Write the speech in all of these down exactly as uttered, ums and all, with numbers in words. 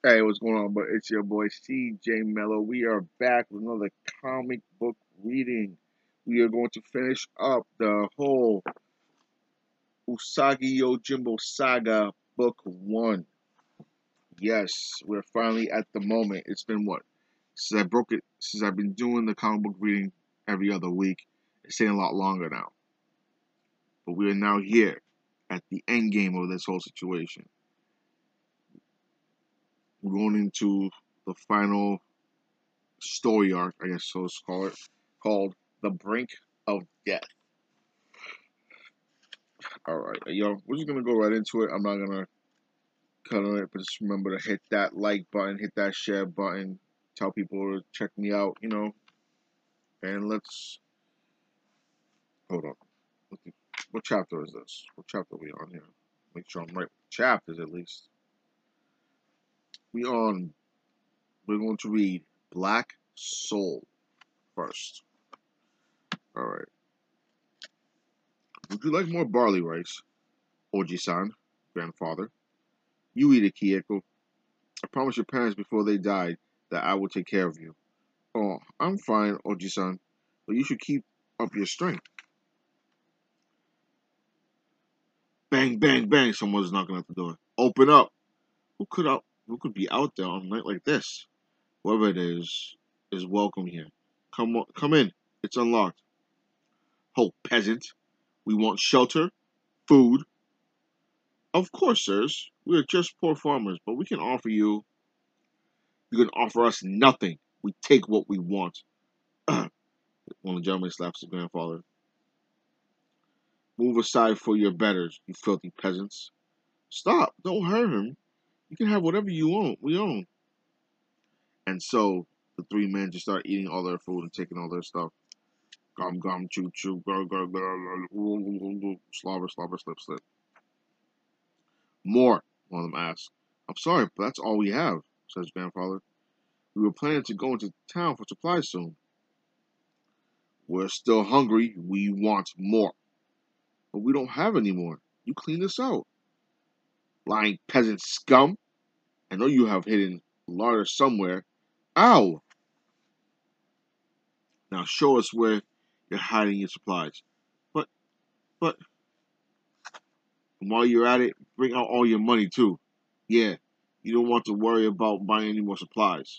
Hey, what's going on? But it's your boy C J Mello. We are back with another comic book reading. We are going to finish up the whole Usagi Yojimbo saga, book one. Yes, we're finally at the moment. It's been what? Since I broke it, since I've been doing the comic book reading every other week. It's taking a lot longer now. But we are now here at the end game of this whole situation. We're going into the final story arc, I guess so let's call it, called The Brink of Death. Alright, yo, we're just gonna go right into it. I'm not gonna cut on it, but just remember to hit that like button, hit that share button, tell people to check me out, you know, and let's hold on. What chapter is this? What chapter are we on here? Make sure I'm right with chapters at least. We on we're going to read Black Soul first. Alright. Would you like more barley rice? Oji-san, grandfather. You eat it, Kieko. I promised your parents before they died that I would take care of you. Oh, I'm fine, Oji-san, but you should keep up your strength. Bang, bang, bang, someone's knocking at the door. Open up. Who could out who could be out there on a night like this? Whoever it is is welcome here. Come on, come in. It's unlocked. Oh, peasant. We want shelter, food. Of course, sirs. We are just poor farmers, but we can offer you you can offer us nothing. We take what we want. One of the gentlemen slaps his grandfather. Move aside for your betters, you filthy peasants. Stop! Don't hurt him. You can have whatever you want. We own. And so the three men just start eating all their food and taking all their stuff. Gum gum choo choo gur gur gur gur slobber slobber slip slip. More, one of them asks. I'm sorry, but that's all we have, says grandfather. We were planning to go into town for supplies soon. We're still hungry. We want more. But we don't have any more. You clean this out. Lying peasant scum. I know you have hidden larder somewhere. Ow! Now show us where you're hiding your supplies. But, but, and while you're at it, bring out all your money too. Yeah, you don't want to worry about buying any more supplies.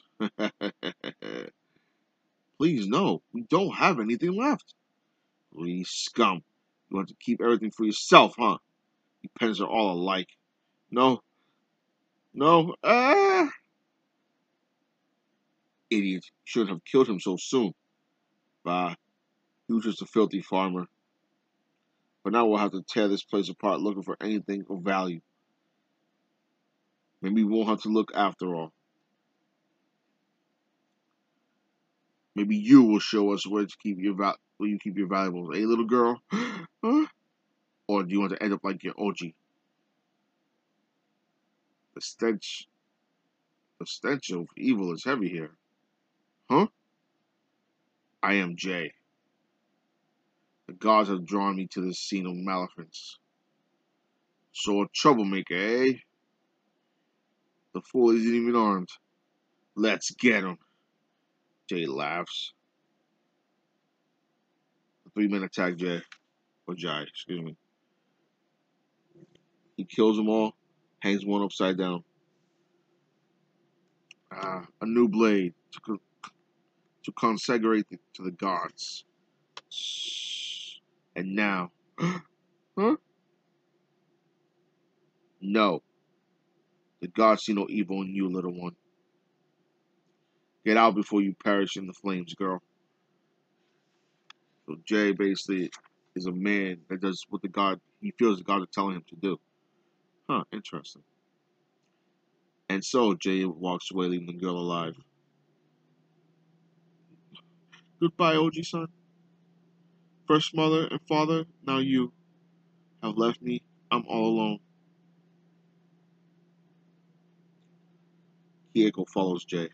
Please, no, we don't have anything left. Please, scum. You want to keep everything for yourself, huh? You peasants are all alike. No, no, ah! Idiot, you shouldn't have killed him so soon. Bah, he was just a filthy farmer. But now we'll have to tear this place apart looking for anything of value. Maybe we won't have to look after all. Maybe you will show us where to keep your val- where you keep your valuables. Hey, little girl, huh? Or do you want to end up like your Oji? The stench, the stench of evil is heavy here, huh? I am Jay. The gods have drawn me to this scene of maleficence. So a troublemaker, eh? The fool isn't even armed. Let's get him. Jay laughs. The three men attack Jay. Or Jai, excuse me. He kills them all, hangs one upside down. Ah, a new blade to, con- to consecrate the, to the gods. And now, huh? No, the gods see no evil in you, little one. Get out before you perish in the flames, girl. So Jay basically is a man that does what the god he feels the gods are telling him to do. Huh? Interesting. And so Jay walks away, leaving the girl alive. Goodbye, Oji-san. First mother and father, now you have left me. I'm all alone. Kieko follows Jay.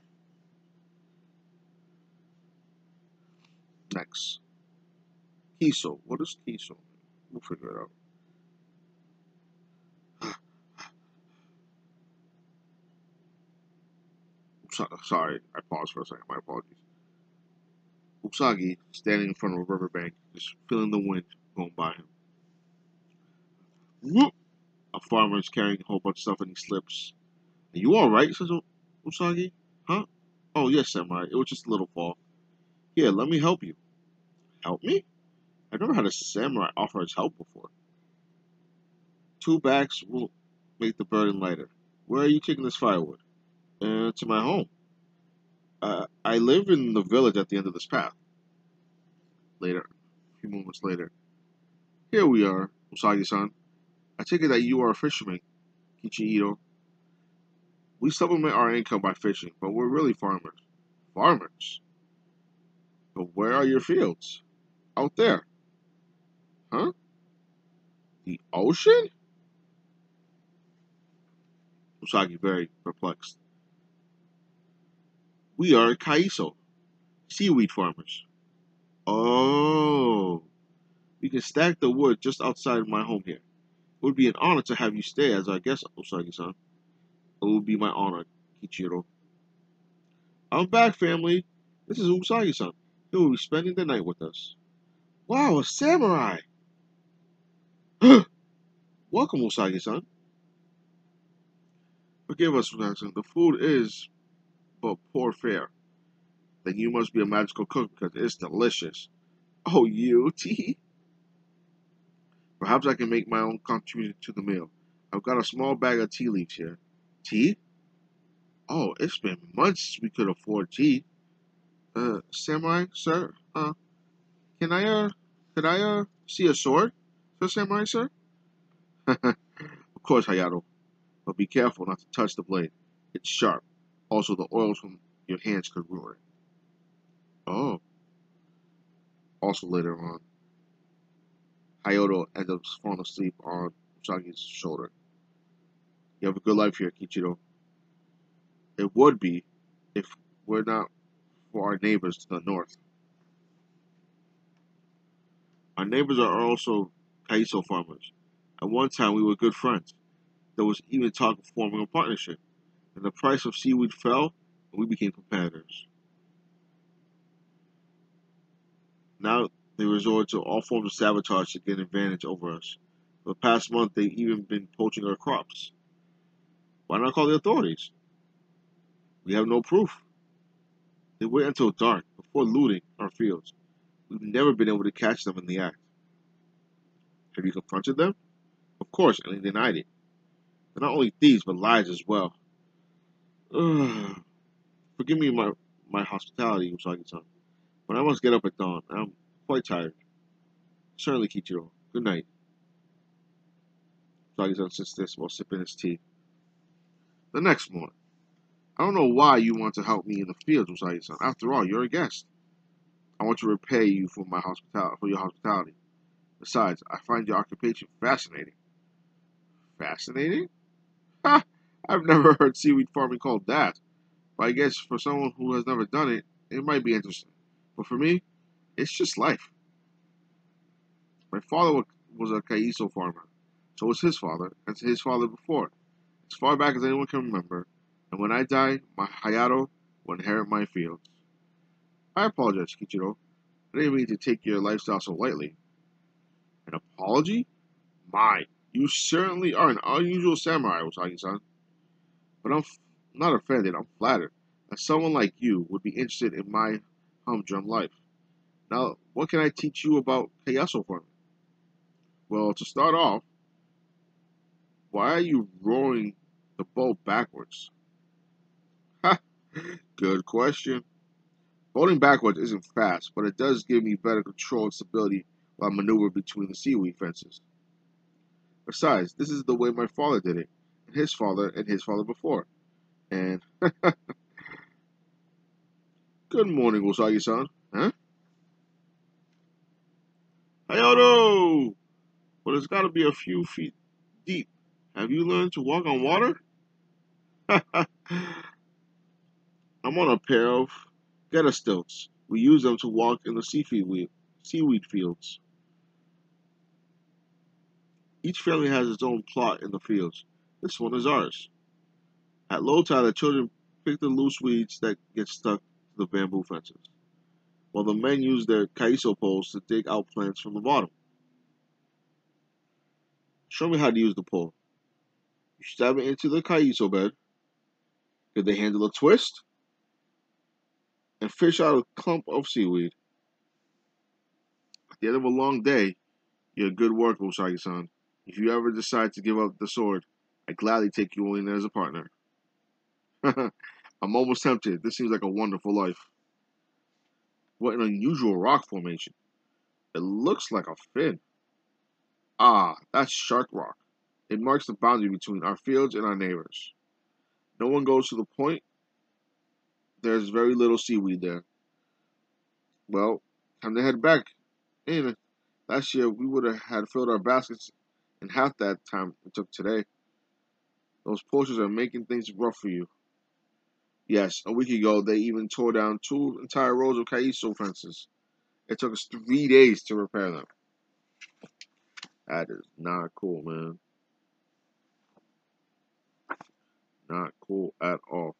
Next. Kiso. What is Kiso? We'll figure it out. Usa- sorry, I paused for a second. My apologies. Usagi, standing in front of a riverbank, just feeling the wind going by him. Whoop! A farmer is carrying a whole bunch of stuff and he slips. Are you alright? Says Usagi. Huh? Oh, yes, Samurai. It was just a little fall. Here, let me help you. Help me? I've never had a samurai offer his help before. Two bags will make the burden lighter. Where are you taking this firewood? Uh, to my home. Uh, I live in the village at the end of this path. Later, a few moments later. Here we are, Usagi-san. I take it that you are a fisherman, Kichihiro. We supplement our income by fishing, but we're really farmers. Farmers? But where are your fields? Out there. Huh? The ocean? Usagi, very perplexed. We are kaiso, seaweed farmers. Oh, we can stack the wood just outside my home here. It would be an honor to have you stay as our guest, Usagi-san. It would be my honor, Kichiro. I'm back, family. This is Usagi-san. He will be spending the night with us. Wow, a samurai! Welcome, Usagi-san. Forgive us, Usagi-san. The food is but poor fare. Then you must be a magical cook because it's delicious. Oh, you, tee? Perhaps I can make my own contribution to the meal. I've got a small bag of tea leaves here. Tea? Oh, it's been months since we could afford tea. Uh, Samurai, sir? Uh, can I, uh, could I, uh, see a sword? Sir Samurai, sir? Of course, Hayato. But be careful not to touch the blade. It's sharp. Also, the oils from your hands could ruin it. Oh. Also, later on, Hayato ends up falling asleep on Usagi's shoulder. You have a good life here, Kichiro. It would be if we're not for our neighbors to the north. Our neighbors are also kaiso farmers. At one time, we were good friends. There was even talk of forming a partnership. And the price of seaweed fell, and we became competitors. Now they resort to all forms of sabotage to get an advantage over us. For the past month, they've even been poaching our crops. Why not call the authorities? We have no proof. They wait until dark before looting our fields. We've never been able to catch them in the act. Have you confronted them? Of course, and they denied it. They're not only thieves, but liars as well. Ugh. Forgive me my, my hospitality, Usagi-san, but I must get up at dawn. I'm quite tired. Certainly, Kichiro. Good night. Usagi-san sits there while sipping his tea. The next morning. I don't know why you want to help me in the fields, Usagi-san. After all, you're a guest. I want to repay you for my hospitality, for your hospitality. Besides, I find your occupation fascinating. Fascinating? Ha! I've never heard seaweed farming called that. But I guess for someone who has never done it, it might be interesting. But for me, it's just life. My father was a kaiso farmer. So was his father, and his father before. As far back as anyone can remember. And when I die, my Hayato will inherit my fields. I apologize, Kichiro. I didn't mean to take your lifestyle so lightly. An apology? My, you certainly are an unusual samurai, Usagi-san. But I'm f- not offended, I'm flattered that someone like you would be interested in my humdrum life. Now, what can I teach you about kaiso farming? Well, to start off, why are you rowing the boat backwards? Ha! Good question. Boating backwards isn't fast, but it does give me better control and stability while I maneuver between the seaweed fences. Besides, this is the way my father did it, and his father, and his father before. And, good morning, Usagi-san. Huh? Hayato! But it's gotta be a few feet deep. Have you learned to walk on water? I'm on a pair of geta stilts. We use them to walk in the seaweed, seaweed fields. Each family has its own plot in the fields. This one is ours. At low tide, the children pick the loose weeds that get stuck to the bamboo fences, while the men use their kaiso poles to dig out plants from the bottom. Show me how to use the pole. You stab it into the kaiso bed, give the handle a twist, and fish out a clump of seaweed. At the end of a long day, you're a good worker, Usagi-san. If you ever decide to give up the sword, I'd gladly take you in as a partner. I'm almost tempted. This seems like a wonderful life. What an unusual rock formation. It looks like a fin. Ah, that's Shark Rock. It marks the boundary between our fields and our neighbors. No one goes to the point. There's very little seaweed there. Well, time to head back. And last year we would have had filled our baskets in half that time it took today. Those poachers are making things rough for you. Yes, a week ago they even tore down two entire rows of kaiso fences. It took us three days to repair them. That is not cool, man. Not cool at all.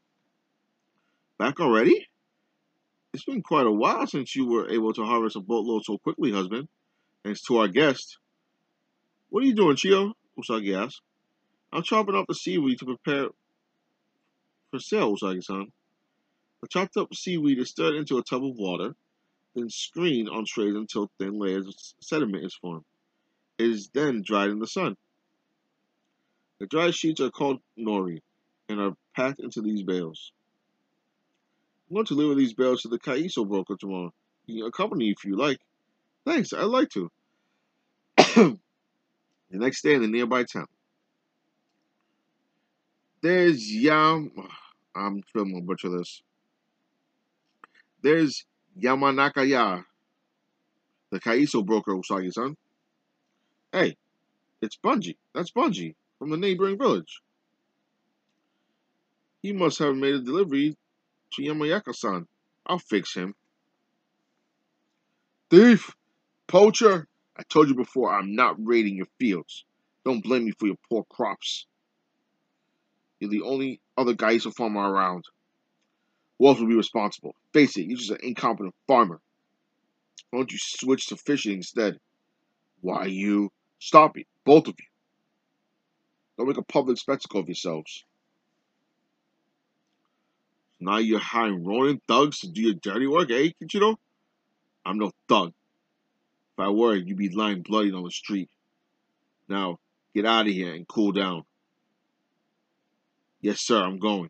Back already? It's been quite a while since you were able to harvest a boatload so quickly, husband. Thanks to our guest. What are you doing, Chio? Usagi asked. I'm chopping up the seaweed to prepare for sale, Usagi-san. The chopped up seaweed is stirred into a tub of water, then screened on trays until thin layers of sediment is formed. It is then dried in the sun. The dried sheets are called nori and are packed into these bales. I'm going to deliver these bales to the kaiso broker tomorrow. You can accompany me if you like. Thanks, I'd like to. The next day in the nearby town. There's Yam. I'm feeling gonna butcher this. There's Yamanakaya, the kaiso broker, Usagi-san. Hey, it's Bunji. That's Bunji from the neighboring village. He must have made a delivery to Yamayaka-san. I'll fix him. Thief! Poacher! I told you before I'm not raiding your fields. Don't blame me for your poor crops. You're the only other kaiso farmer around. Who else will be responsible? Face it, you're just an incompetent farmer. Why don't you switch to fishing instead? Why you? Stop it, both of you. Don't make a public spectacle of yourselves. Now you're hiring Ronin thugs to do your dirty work, eh, Kichiro? I'm no thug. If I were, you'd be lying bloody on the street. Now, get out of here and cool down. Yes, sir, I'm going.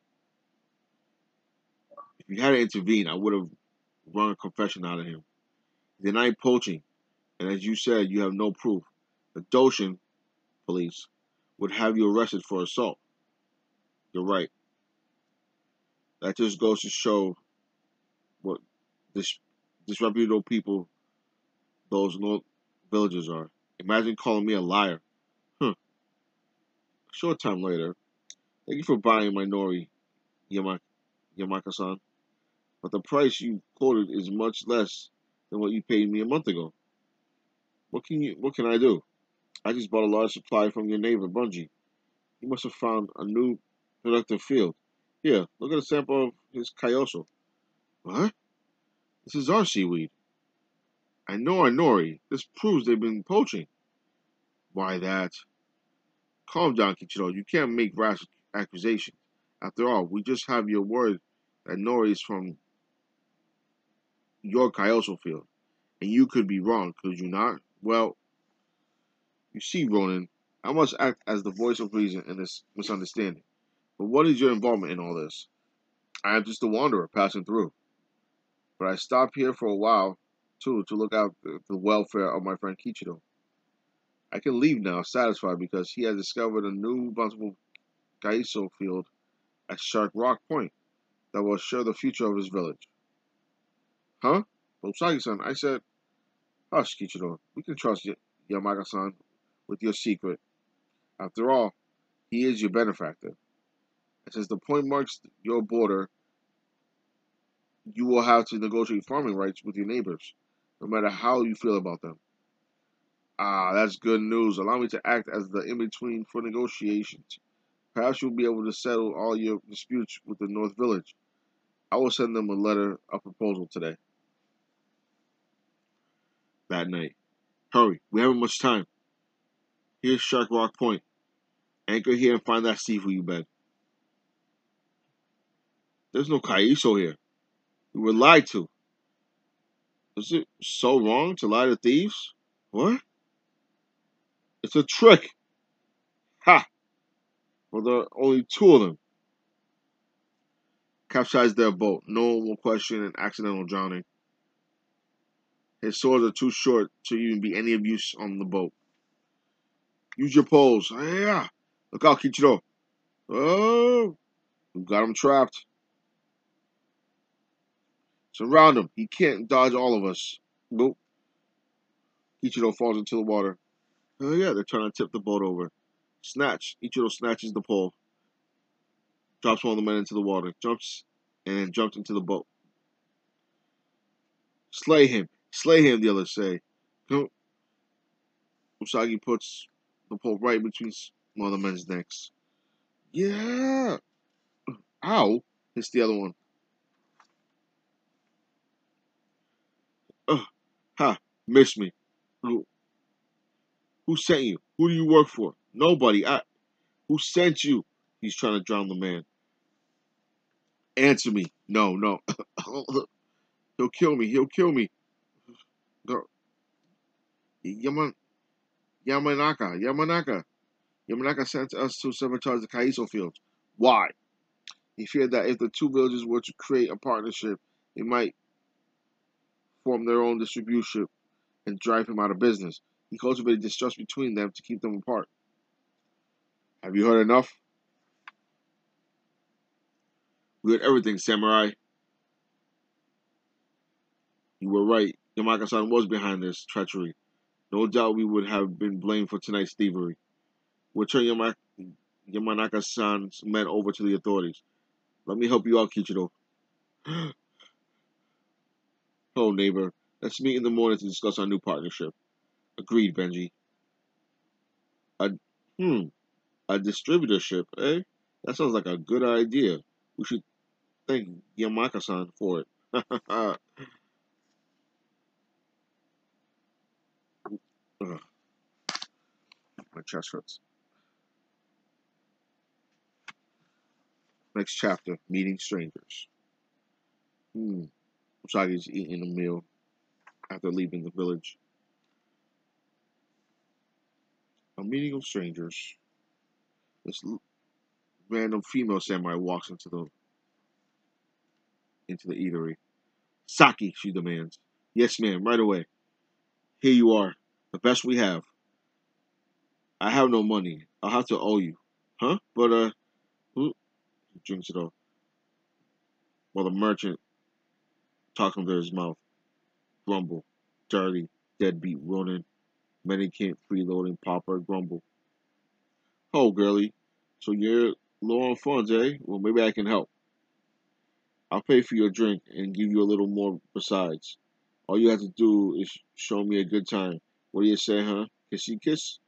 If you hadn't intervened, I would have run a confession out of him. He denied poaching, and as you said, you have no proof. The Doshin police would have you arrested for assault. You're right. That just goes to show what dis- disreputable people those little villagers are. Imagine calling me a liar. Huh. A short time later, thank you for buying my nori, Yama- Yamaka-san. But the price you quoted is much less than what you paid me a month ago. What can you? What can I do? I just bought a large supply from your neighbor, Bunji. He must have found a new productive field. Here, look at a sample of his kyoso. What? This is our seaweed. I know our nori. This proves they've been poaching. Why that? Calm down, Kichiro. You can't make rash accusations. After all, we just have your word that nori is from your kyoso field. And you could be wrong, could you not? Well, you see, Ronan, I must act as the voice of reason in this misunderstanding. But what is your involvement in all this? I am just a wanderer passing through. But I stopped here for a while, too, to look out the, the welfare of my friend Kichiro. I can leave now, satisfied, because he has discovered a new bountiful kaiso field at Shark Rock Point that will assure the future of his village. Huh? Usagi-san, I said, hush, Kichiro. We can trust y- Yamaka-san with your secret. After all, he is your benefactor. And since the point marks your border, you will have to negotiate farming rights with your neighbors, no matter how you feel about them. Ah, that's good news. Allow me to act as the in-between for negotiations. Perhaps you'll be able to settle all your disputes with the North Village. I will send them a letter of proposal today. That night. Hurry, we haven't much time. Here's Shark Rock Point. Anchor here and find that seafood you bed. There's no Kaiso here. We were lied to. Is it so wrong to lie to thieves? What? It's a trick. Ha! Well, there are only two of them. Capsized their boat. No one will question an accidental drowning. His swords are too short to even be any of use on the boat. Use your poles. Yeah. Look out, Kichiro. Oh, we got him trapped. Surround him. He can't dodge all of us. Nope. Ichiro falls into the water. Oh yeah, they're trying to tip the boat over. Snatch. Ichiro snatches the pole. Drops one of the men into the water. Jumps and then jumps into the boat. Slay him. Slay him, the others say. Usagi puts the pole right between one of the men's necks. Yeah. Ow. Hits the other one. Ugh. Ha. Missed me. Who, who sent you? Who do you work for? Nobody. I. Who sent you? He's trying to drown the man. Answer me. No, no. He'll kill me. He'll kill me. Yaman, Yamanaka. Yamanaka. Yamanaka sent us to sabotage the Kaiso fields. Why? He feared that if the two villages were to create a partnership, it might form their own distribution and drive him out of business. He cultivated distrust between them to keep them apart. Have you heard enough? We heard everything, samurai. You were right. Yamaka-san was behind this treachery. No doubt we would have been blamed for tonight's thievery. We'll turn Yama Yamanaka-san's men over to the authorities. Let me help you out, Kichiro. Oh, neighbor. Let's meet in the morning to discuss our new partnership. Agreed, Benji. A, hmm, a distributorship, eh? That sounds like a good idea. We should thank Yamaka-san for it. Ugh, my chest hurts. Next chapter, meeting strangers. Hmm. Usagi's eating a meal after leaving the village. A meeting of strangers. This random female samurai walks into the into the eatery. Saki, she demands. Yes, ma'am, right away. Here you are. The best we have. I have no money. I'll have to owe you. Huh? But, uh, who? He drinks it all. While the merchant talks under his mouth. Grumble. Dirty. Deadbeat Ronin. Medicant freeloading pauper. Grumble. Oh, girlie. So you're low on funds, eh? Well, maybe I can help. I'll pay for your drink and give you a little more besides. All you have to do is show me a good time. What do you say, huh? Kissy kiss?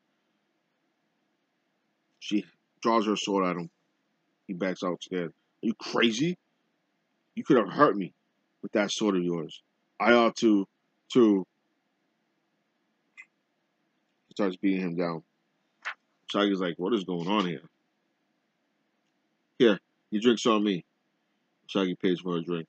She draws her sword at him. He backs out scared. Are you crazy? You could have hurt me with that sword of yours. I ought to, to. He starts beating him down. Usagi's like, what is going on here? Here, your drink's on me. Usagi pays for her drink.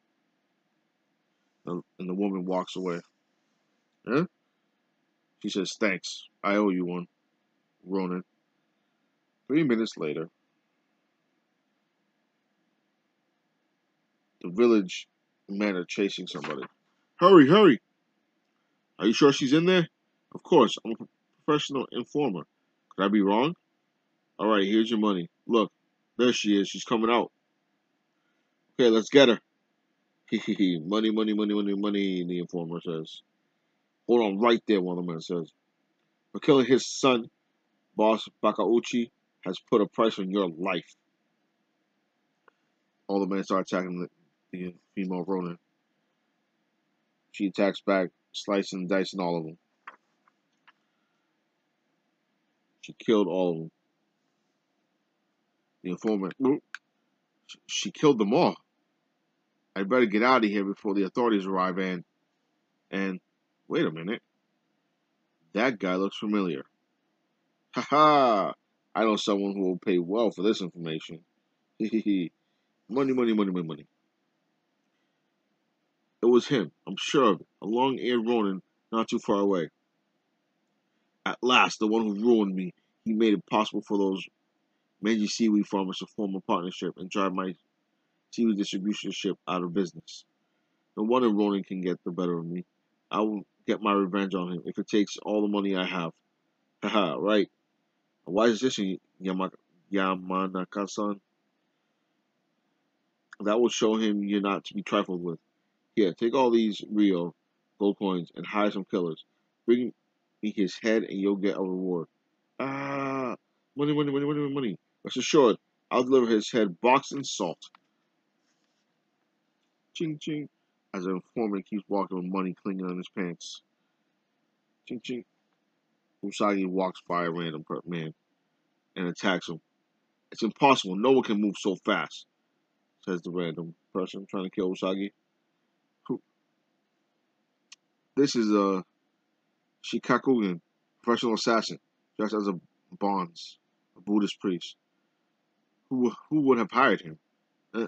And the woman walks away. Huh? She says, thanks. I owe you one. Ronin. Three minutes later, the village men are chasing somebody. Hurry, hurry! Are you sure she's in there? Of course, I'm a professional informer. Could I be wrong? All right, here's your money. Look, there she is. She's coming out. Okay, let's get her. Hehehe. money, money, money, money, money, the informer says. Hold on right there, one of the men says. For killing his son, boss Bakauchi has put a price on your life. All the men start attacking the, the female Ronin. She attacks back, slicing and dicing all of them. She killed all of them. The informant, "Well, she killed them all. I better get out of here before the authorities arrive and, and, wait a minute. That guy looks familiar. Ha ha! I know someone who will pay well for this information. Money, money, money, money, money. It was him, I'm sure of it. A long-eared Ronin not too far away. At last, the one who ruined me, he made it possible for those mangy seaweed farmers to form a partnership and drive my seaweed distribution ship out of business. No wonder Ronin can get the better of me. I will get my revenge on him if it takes all the money I have. Haha, right. A wise decision, Yama- Yamanaka-san. That will show him you're not to be trifled with. Here, take all these Rio gold coins and hire some killers. Bring me his head and you'll get a reward. Ah, money, money, money, money, money. Rest assured, I'll deliver his head boxed in salt. Ching, ching. As an informant keeps walking with money clinging on his pants. Ching, ching. Usagi walks by a random man and attacks him. It's impossible. No one can move so fast, says the random person trying to kill Usagi. This is a Shikakugan, professional assassin, dressed as a bonze, a Buddhist priest. Who who would have hired him? Uh,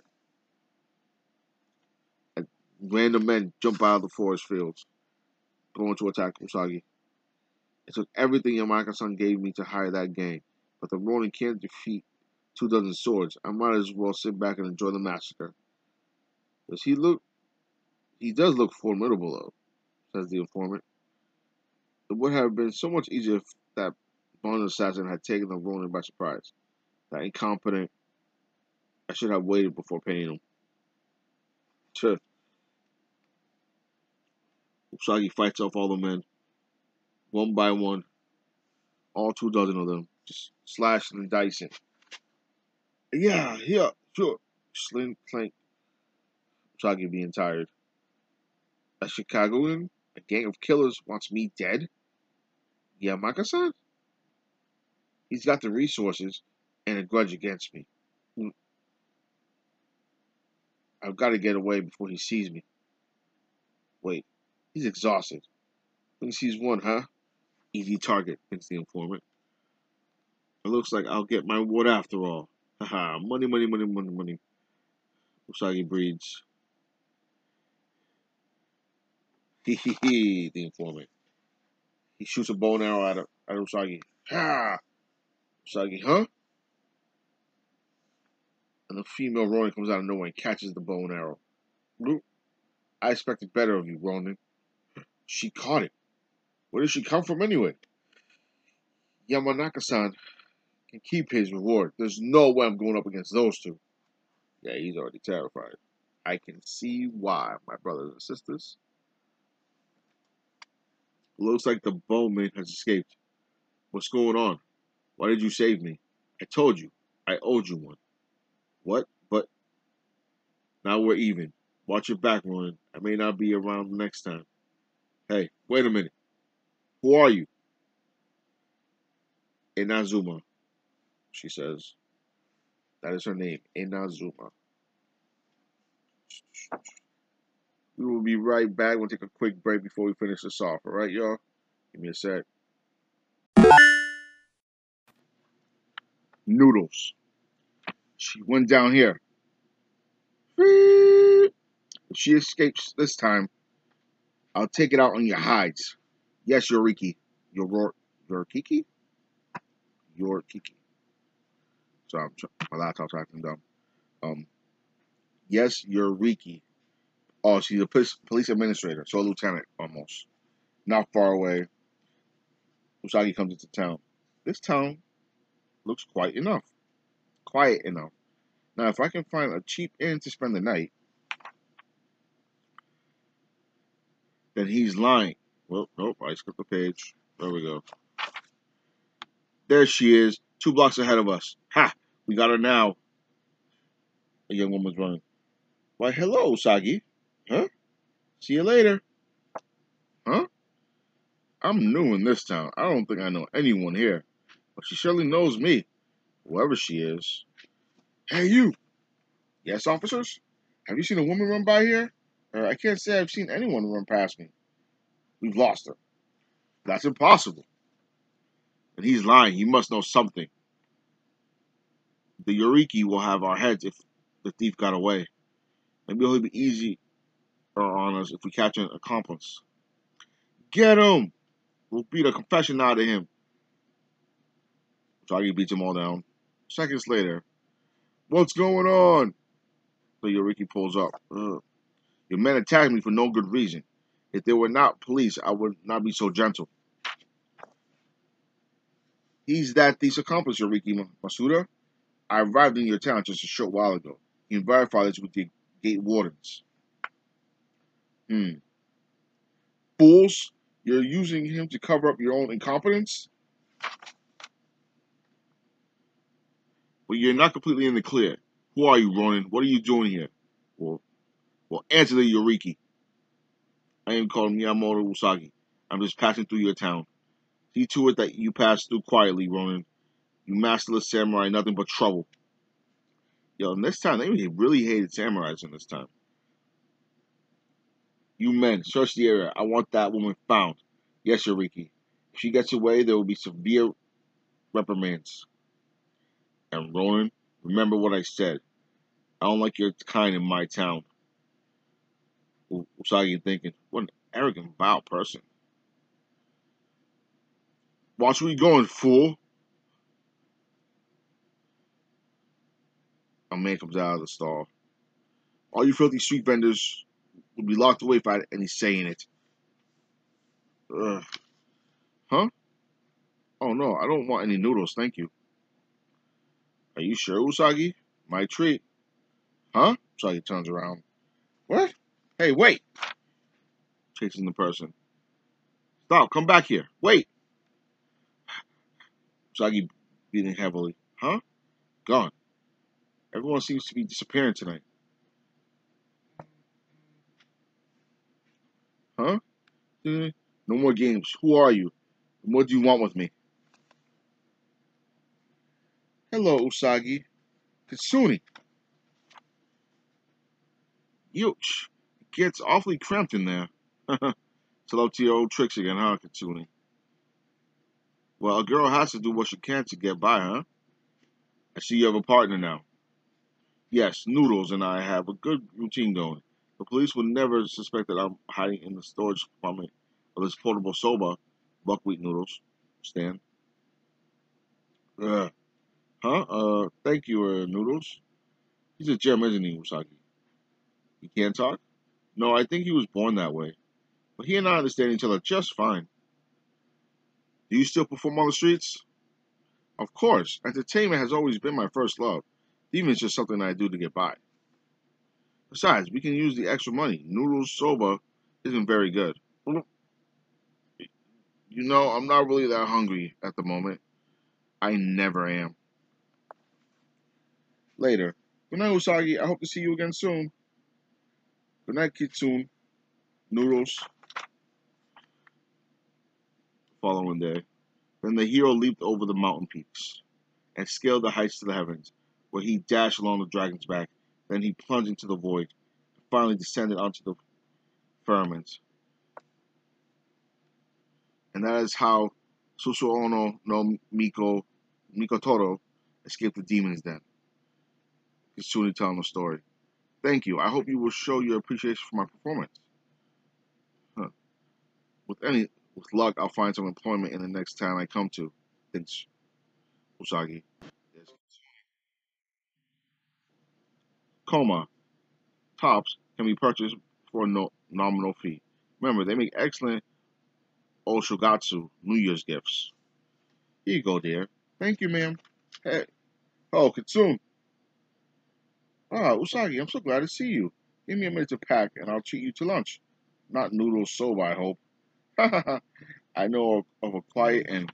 random men jump out of the forest fields, going to attack Usagi. It took everything Yamaka-san gave me to hire that gang, but the Ronin can't defeat two dozen swords. I might as well sit back and enjoy the massacre. Does he look? He does look formidable, though, says the informant. It would have been so much easier if that Bond assassin had taken the Ronin by surprise. That incompetent. I should have waited before paying him. Tuh. Usagi fights off all the men, one by one, all two dozen of them, just slashing and dicing. Yeah, yeah, sure. Sling, clank. Usagi being tired. A Chicagoan, a gang of killers wants me dead? Yamaka-san? He's got the resources and a grudge against me. I've got to get away before he sees me. Wait, he's exhausted. Thinks he's won, huh? Easy target, thinks the informant. It looks like I'll get my reward after all. Haha, money, money, money, money, money. Usagi breathes. Hee hee hee, the informant. He shoots a bow and arrow at, at Usagi. Ha! Usagi, huh? And the female Ronin comes out of nowhere and catches the bow and arrow. I expected better of you, Ronin. She caught it. Where did she come from anyway? Yamanaka-san can keep his reward. There's no way I'm going up against those two. Yeah, he's already terrified. I can see why, my brothers and sisters. Looks like the bowman has escaped. What's going on? Why did you save me? I told you. I owed you one. What? But now we're even. Watch your back, Ronin. I may not be around next time. Hey, wait a minute. Who are you? Inazuma, she says. That is her name, Inazuma. We will be right back. We'll take a quick break before we finish this off. All right, y'all? Give me a sec. Noodles. She went down here. If she escapes this time, I'll take it out on your hides. Yes, Yoriki. Your Yoriki? Yoriki. So I'm my laptop's acting dumb. Um, yes, Yoriki. Oh, she's a police, police administrator, so a lieutenant almost. Not far away. Usagi comes into town. This town looks quite enough. Quiet enough. Now, if I can find a cheap inn to spend the night, then he's lying. Well, nope, I skipped the page. There we go. There she is, two blocks ahead of us. Ha! We got her now. A young woman's running. Why, hello, Usagi. Huh? See you later. Huh? I'm new in this town. I don't think I know anyone here. But she surely knows me, whoever she is. Hey, you. Yes, officers? Have you seen a woman run by here? Uh, I can't say I've seen anyone run past me. We've lost her. That's impossible. And he's lying. He must know something. The Yoriki will have our heads if the thief got away. Maybe it'll be easy on us if we catch an accomplice. Get him! We'll beat a confession out of him. Usagi beats them all down. Seconds later, what's going on? The Yoriki pulls up. Ugh. Your men attacked me for no good reason. If they were not police, I would not be so gentle. He's that thief's accomplice, Yoriki Masuda. I arrived in your town just a short while ago. You can verify this with the gate wardens. Hmm. Fools! You're using him to cover up your own incompetence? But you're not completely in the clear. Who are you, Ronin? What are you doing here? Well, well, answer the Yoriki. I am called Miyamoto Usagi. I'm just passing through your town. See to it that you pass through quietly, Ronin. You masterless samurai, nothing but trouble. Yo, in this time, they really hated samurais in this time. You men, search the area. I want that woman found. Yes, Yoriki. If she gets away, there will be severe reprimands. And Ronin, remember what I said. I don't like your kind in my town. Usagi thinking, what an arrogant, vile person. Watch where you going, fool. A man comes out of the stall. All you filthy street vendors will be locked away if I had any say in it. Ugh. Huh? Oh no, I don't want any noodles, thank you. Are you sure, Usagi? My treat. Huh? Usagi turns around. What? Hey, wait! Chasing the person. Stop, come back here. Wait! Usagi breathing heavily. Huh? Gone. Everyone seems to be disappearing tonight. Huh? No more games. Who are you? And what do you want with me? Hello, Usagi. Kitsune. Yuch. It gets awfully cramped in there. Still up to your old tricks again, huh, Kitsune? Well, a girl has to do what she can to get by, huh? I see you have a partner now. Yes, Noodles and I have a good routine going. The police would never suspect that I'm hiding in the storage compartment of this portable soba, buckwheat noodles stand. Uh, huh? Uh, thank you, uh, Noodles. He's a gem, isn't he, Usagi? He can't talk? No, I think he was born that way. But he and I understand each other just fine. Do you still perform on the streets? Of course. Entertainment has always been my first love. Even is just something I do to get by. Besides, we can use the extra money. Noodles soba isn't very good. You know, I'm not really that hungry at the moment. I never am. Later. Good night, Usagi. I hope to see you again soon. Good night, Kitsune. Noodles. Following day. Then the hero leaped over the mountain peaks and scaled the heights to the heavens, where he dashed along the dragon's back. Then he plunged into the void and finally descended onto the firmament. And that is how Susuono no Miko Mikotoro escaped the demon's den. Kitsune telling the story. Thank you. I hope you will show your appreciation for my performance. Huh. With any with luck, I'll find some employment in the next town I come to, thinks Usagi. Yes. Koma tops can be purchased for a no, nominal fee. Remember, they make excellent Oshogatsu New Year's gifts. Here you go, dear. Thank you, ma'am. Hey. Oh, Kitsune. Ah, Usagi, I'm so glad to see you. Give me a minute to pack, and I'll treat you to lunch. Not noodles soba, I hope. I know of, of a quiet and...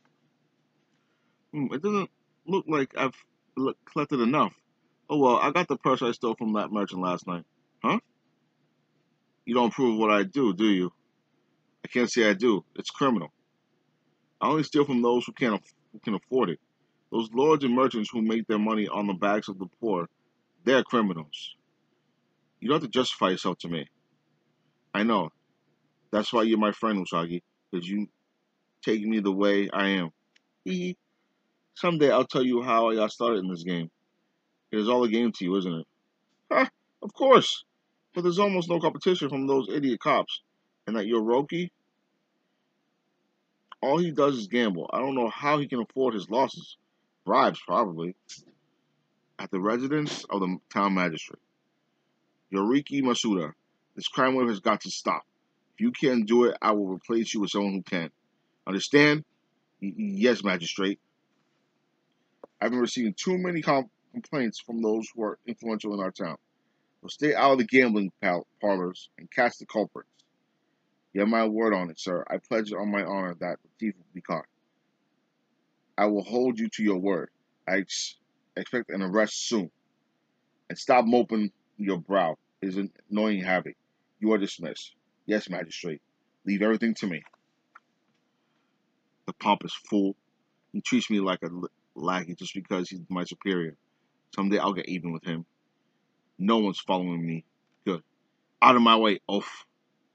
Hmm, it doesn't look like I've collected enough. Oh well, I got the purse I stole from that merchant last night. Huh? You don't approve of what I do, do you? I can't say I do. It's criminal. I only steal from those who can't who can afford it. Those lords and merchants who make their money on the backs of the poor, they're criminals. You don't have to justify yourself to me. I know. That's why you're my friend, Usagi, because you take me the way I am. Hee Someday I'll tell you how I got started in this game. It is all a game to you, isn't it? Ha! Of course. But there's almost no competition from those idiot cops. And that Yoroki, all he does is gamble. I don't know how he can afford his losses. Bribes, probably. At the residence of the town magistrate. Yoriki Masuda, this crime wave has got to stop. If you can't do it, I will replace you with someone who can. Understand? Y- yes, magistrate. I've been receiving too many com- complaints from those who are influential in our town. So stay out of the gambling pal- parlors and catch the culprits. You have my word on it, sir. I pledge on my honor that the thief will be caught. I will hold you to your word. I ex- expect an arrest soon. And stop moping your brow. It is an annoying habit. You are dismissed. Yes, magistrate. Leave everything to me. The pompous fool. He treats me like a lackey just because he's my superior. Someday I'll get even with him. No one's following me. Good. Out of my way, oaf.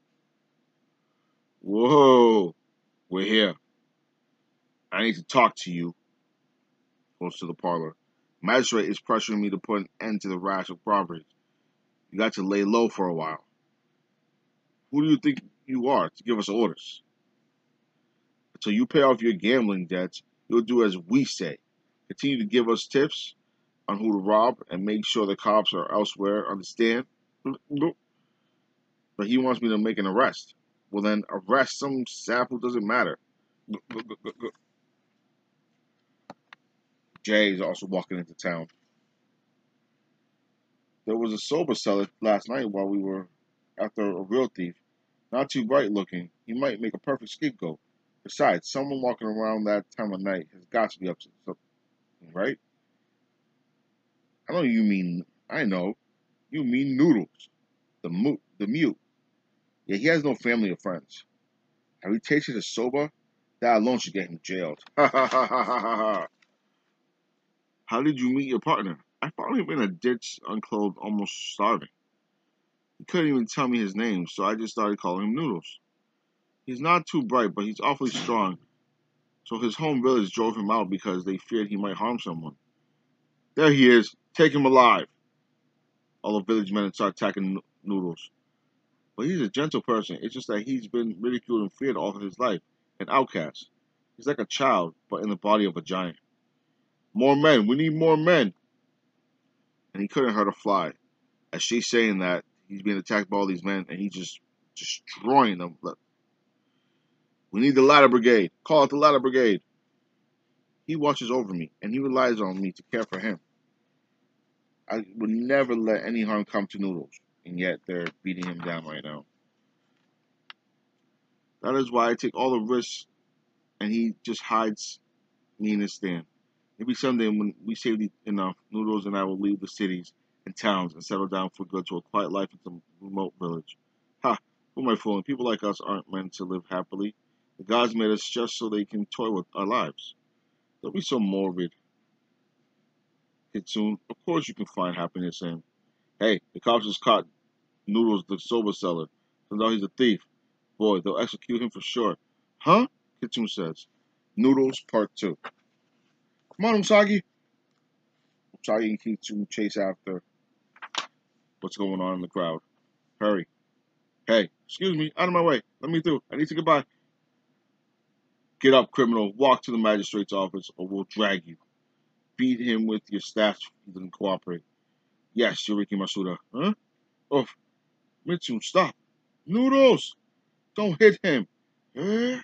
Whoa. We're here. I need to talk to you. Goes to the parlor. Magistrate is pressuring me to put an end to the rash of robberies. You got to lay low for a while. Who do you think you are to give us orders? Until you pay off your gambling debts, you'll do as we say. Continue to give us tips on who to rob and make sure the cops are elsewhere. Understand? But he wants me to make an arrest. Well, then arrest some sap who doesn't matter. Jay is also walking into town. There was a sober seller last night while we were after a real thief. Not too bright looking. He might make a perfect scapegoat. Besides, someone walking around that time of night has got to be up to something, right? I know you mean. I know. You mean Noodles, the mute. The mute. Yeah, he has no family or friends. Have you tasted his soba? That alone should get him jailed. Ha ha ha ha ha ha. How did you meet your partner? I found him in a ditch, unclothed, almost starving. He couldn't even tell me his name, so I just started calling him Noodles. He's not too bright, but he's awfully strong, so his home village drove him out because they feared he might harm someone. There he is. Take him alive. All the village men start attacking Noodles. But he's a gentle person. It's just that he's been ridiculed and feared all of his life. An outcast. He's like a child, but in the body of a giant. More men. We need more men. And he couldn't hurt a fly. As she's saying that, he's being attacked by all these men, and he's just destroying them. Look. We need the ladder brigade. Call out the ladder brigade. He watches over me, and he relies on me to care for him. I would never let any harm come to Noodles, and yet they're beating him down right now. That is why I take all the risks, and he just hides me in his stand. Maybe someday when we save enough, Noodles and I will leave the cities and towns and settle down for good to a quiet life in some remote village. Ha! Who am I fooling? People like us aren't meant to live happily. The gods made us just so they can toy with our lives. Don't be so morbid, Kitsune. Of course you can find happiness in. Hey, the cops just caught Noodles, the soba seller. Turns out he's a thief. Boy, they'll execute him for sure. Huh? Kitsune says. Noodles Part two. Come on, Usagi. Usagi and Kitsune chase after what's going on in the crowd. Hurry. Hey, excuse me, out of my way. Let me through. I need to get by. Get up, criminal. Walk to the magistrate's office or we'll drag you. Beat him with your staff if he doesn't cooperate. Yes, Yoriki Masuda. Huh? Oh, Mitsu, stop. Noodles! Don't hit him. Eh?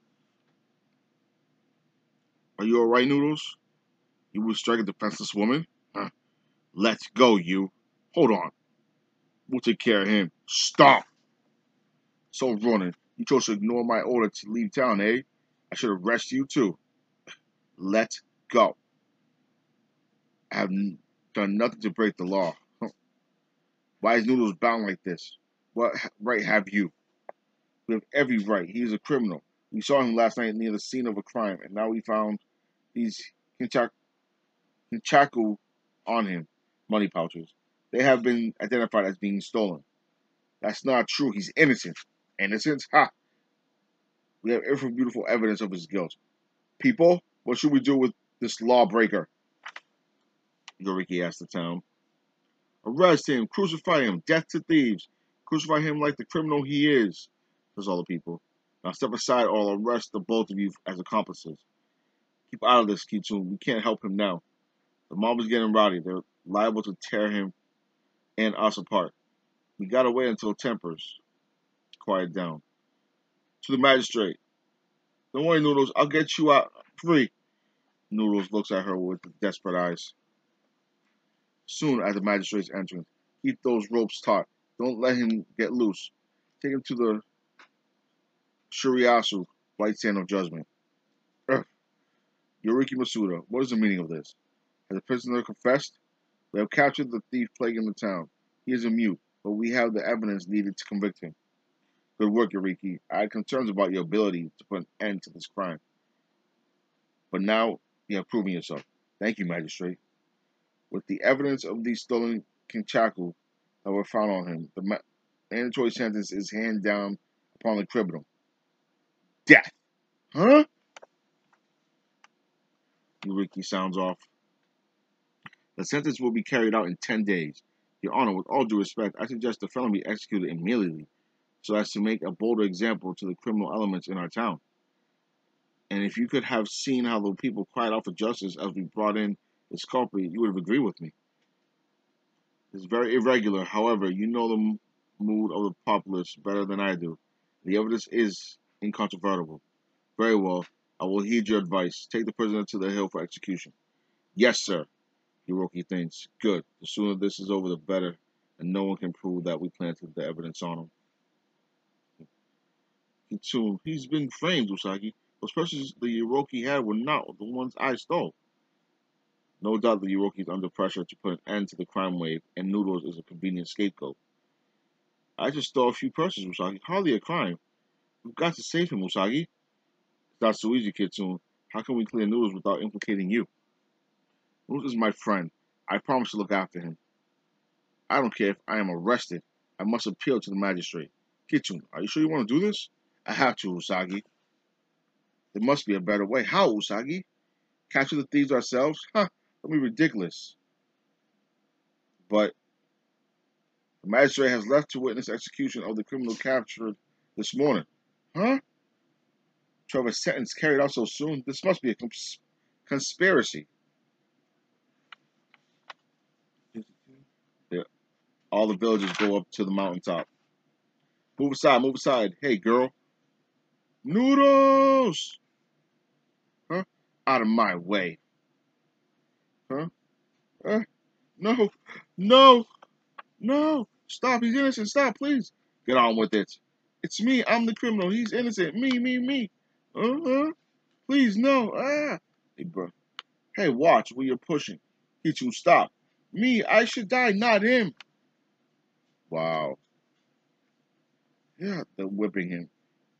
Are you alright, Noodles? You will strike a defenseless woman? Huh? Let's go, you. Hold on. We'll take care of him. Stop! So, Ronin, you chose to ignore my order to leave town, eh? I should arrest you, too. Let's go. I have done nothing to break the law. Huh. Why is Noodles bound like this? What right have you? We have every right. He is a criminal. We saw him last night near the scene of a crime, and now we found these Kinchaku on him, money pouches. They have been identified as being stolen. That's not true. He's innocent. Innocent? Ha! We have irrefutable evidence of his guilt. People, what should we do with this lawbreaker? Yoriki asked the town. Arrest him, crucify him, death to thieves. Crucify him like the criminal he is, says all the people. Now step aside or I'll arrest the both of you as accomplices. Keep out of this, Kitsune. We can't help him now. The mob is getting rowdy. They're liable to tear him and us apart. We gotta wait until tempers quiet down. To the magistrate. Don't worry, Noodles. I'll get you out free. Noodles looks at her with desperate eyes. Soon as the magistrate's entrance, keep those ropes taut. Don't let him get loose. Take him to the Shuriasu, White Sand of Judgment. Ugh. Yoriki Masuda, what is the meaning of this? Has the prisoner confessed? We have captured the thief plaguing the town. He is a mute, but we have the evidence needed to convict him. Good work, Yoriki. I had concerns about your ability to put an end to this crime. But now you have proven yourself. Thank you, Magistrate. With the evidence of the stolen Kinchaku that were found on him, the mandatory sentence is handed down upon the criminal. Death. Huh? Yoriki sounds off. The sentence will be carried out in ten days. Your Honor, with all due respect, I suggest the felon be executed immediately, so as to make a bolder example to the criminal elements in our town. And if you could have seen how the people cried out for justice as we brought in this culprit, you would have agreed with me. It's very irregular. However, you know the mood of the populace better than I do. The evidence is incontrovertible. Very well. I will heed your advice. Take the prisoner to the hill for execution. Yes, sir. Hiroki thinks. Good. The sooner this is over, the better, and no one can prove that we planted the evidence on him. Kitsune, he's been framed, Usagi. Those purses the Hiroki had were not the ones I stole. No doubt the Hiroki is under pressure to put an end to the crime wave, and Noodles is a convenient scapegoat. I just stole a few purses, Usagi. Hardly a crime. We've got to save him, Usagi. It's not so easy, Kitsune. How can we clear Noodles without implicating you? Noodles is my friend. I promise to look after him. I don't care if I am arrested. I must appeal to the magistrate. Kitsune, are you sure you want to do this? I have to, Usagi. There must be a better way. How, Usagi? Capture the thieves ourselves? Huh, that'd be ridiculous. But the magistrate has left to witness execution of the criminal captured this morning. Huh? Trevor's sentence carried out so soon? This must be a cons conspiracy. Yeah. All the villagers go up to the mountaintop. Move aside, move aside. Hey, girl. Noodles! Huh? Out of my way. Huh? Uh, no. No. No. Stop. He's innocent. Stop, please. Get on with it. It's me. I'm the criminal. He's innocent. Me, me, me. Uh-huh. Please, no. Ah. Hey, bro. Hey, watch where you're pushing. Kichu, stop. Me. I should die, not him. Wow. Yeah, they're whipping him.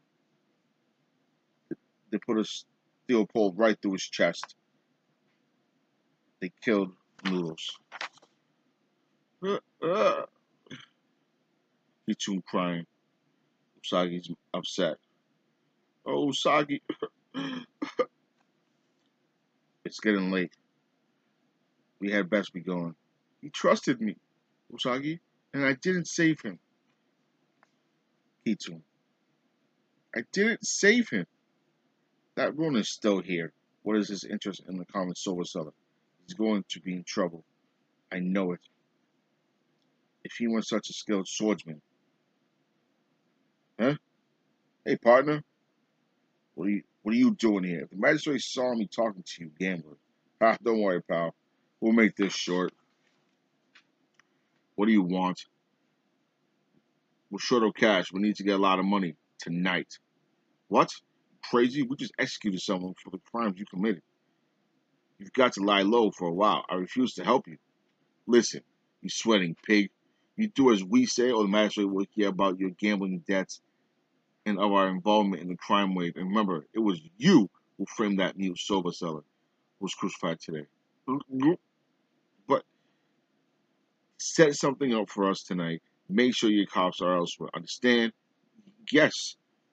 They put a steel pole right through his chest. They killed Noodles. Uh, uh. Kichu crying. Usagi's upset. Oh, Usagi. It's getting late. We had best be going. He trusted me, Usagi, and I didn't save him. Kitsune. I didn't save him. That rune is still here. What is his interest in the common silver seller? He's going to be in trouble. I know it. If he weren't such a skilled swordsman. Huh? Hey, partner. What are you What are you doing here? If the magistrate saw me talking to you, gambler. Ah, don't worry, pal. We'll make this short. What do you want? We're short of cash. We need to get a lot of money tonight. What? Crazy? We just executed someone for the crimes you committed. You've got to lie low for a while. I refuse to help you. Listen, you sweating pig. You do as we say, or the magistrate will hear about your gambling debts and of our involvement in the crime wave. And remember, it was you who framed that new silver seller who was crucified today. But set something up for us tonight. Make sure your cops are elsewhere. Understand? Yes.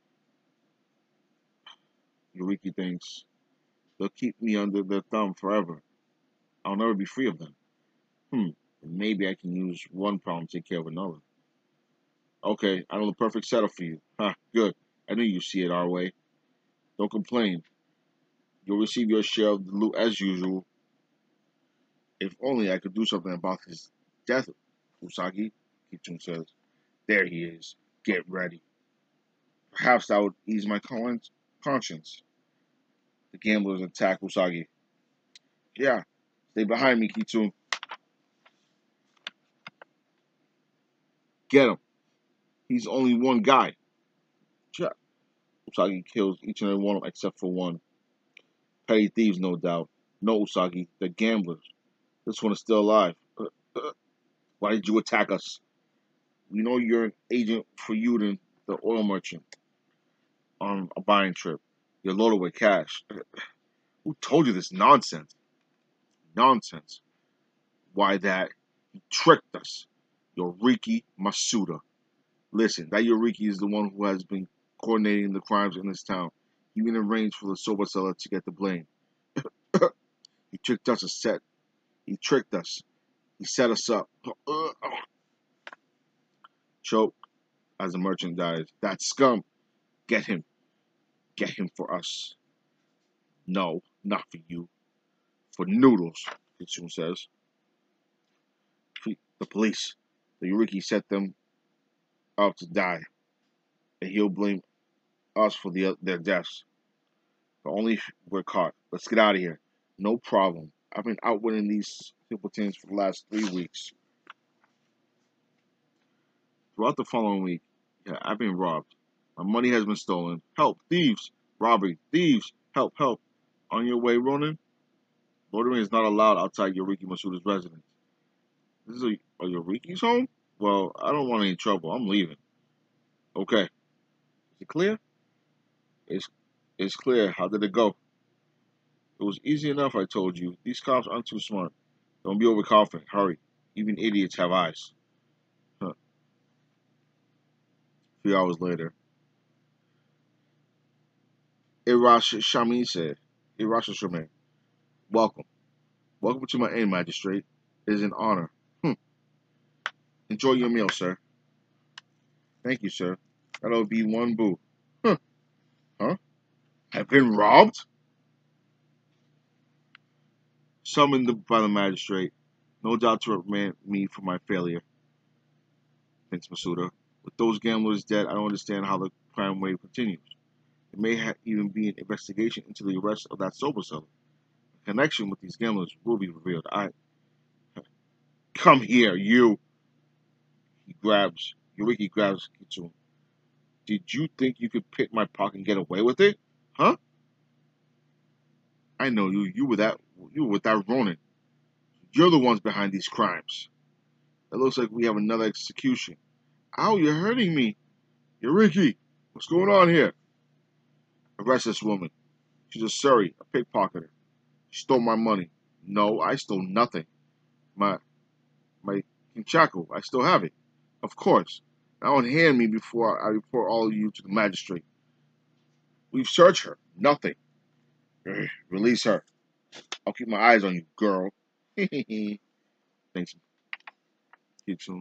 Eureka thinks they'll keep me under their thumb forever. I'll never be free of them. Hmm. Maybe I can use one problem to take care of another. Okay, I know the perfect setup for you. Huh, good. I knew you'd see it our way. Don't complain. You'll receive your share of the loot as usual. If only I could do something about his death, Usagi, Kitsune says. There he is. Get ready. Perhaps that would ease my con- conscience. The gamblers attack Usagi. Yeah, stay behind me, Kitsune. Get him. He's only one guy. Yeah. Usagi kills each and every one of them except for one. Petty thieves, no doubt. No, Usagi, they're gamblers. This one is still alive. Uh, uh, why did you attack us? We know you're an agent for Yuden, the oil merchant, on a buying trip. You're loaded with cash. Uh, Who told you this nonsense? Nonsense. Why that? He tricked us. Yoriki Masuda. Listen, that Yoriki is the one who has been coordinating the crimes in this town. He even arranged for the soba seller to get the blame. He tricked us a set. He tricked us. He set us up. Choke as the merchant dies. That scum. Get him. Get him for us. No, not for you. For Noodles, Kitsune says. The police. The Yoriki set them up to die. And he'll blame us for the, their deaths. But only if we're caught. Let's get out of here. No problem. I've been outwitting these simpletons for the last three weeks. Throughout the following week, yeah, I've been robbed. My money has been stolen. Help! Thieves! Robbery! Thieves! Help! Help! On your way, Ronin? Loitering is not allowed outside Yoriki Masuda's residence. This is a, a Yoriki's home? Well, I don't want any trouble. I'm leaving. Okay. Is it clear? It's, it's clear. How did it go? It was easy enough, I told you. These cops aren't too smart. Don't be overconfident. Hurry. Even idiots have eyes. Huh. Three hours later. Irash Shami said, Irash Shami, welcome. Welcome to my aid, magistrate. It is an honor. Hmm. Enjoy your meal, sir. Thank you, sir. That'll be one boo. Huh. Huh? I've been robbed? Summoned by the magistrate. No doubt to reprimand me for my failure. Thanks, Masuda. With those gamblers dead, I don't understand how the crime wave continues. There may ha- even be an investigation into the arrest of that sober seller. A connection with these gamblers will be revealed. I... Come here, you! He grabs... Yoriki grabs Kitsune. Did you think you could pick my pocket and get away with it? Huh? I know you. You were that. You were with that Ronin. You're the ones behind these crimes. It looks like we have another execution. Ow! You're hurting me. Yoriki, what's going on here? Arrest this woman. She's a Surrey, a pickpocketer. She stole my money. No, I stole nothing. My my Kinchaku, I still have it. Of course. Now unhand me before I report all of you to the magistrate. We've searched her. Nothing. Release her. I'll keep my eyes on you, girl. Thanks. Kitsune.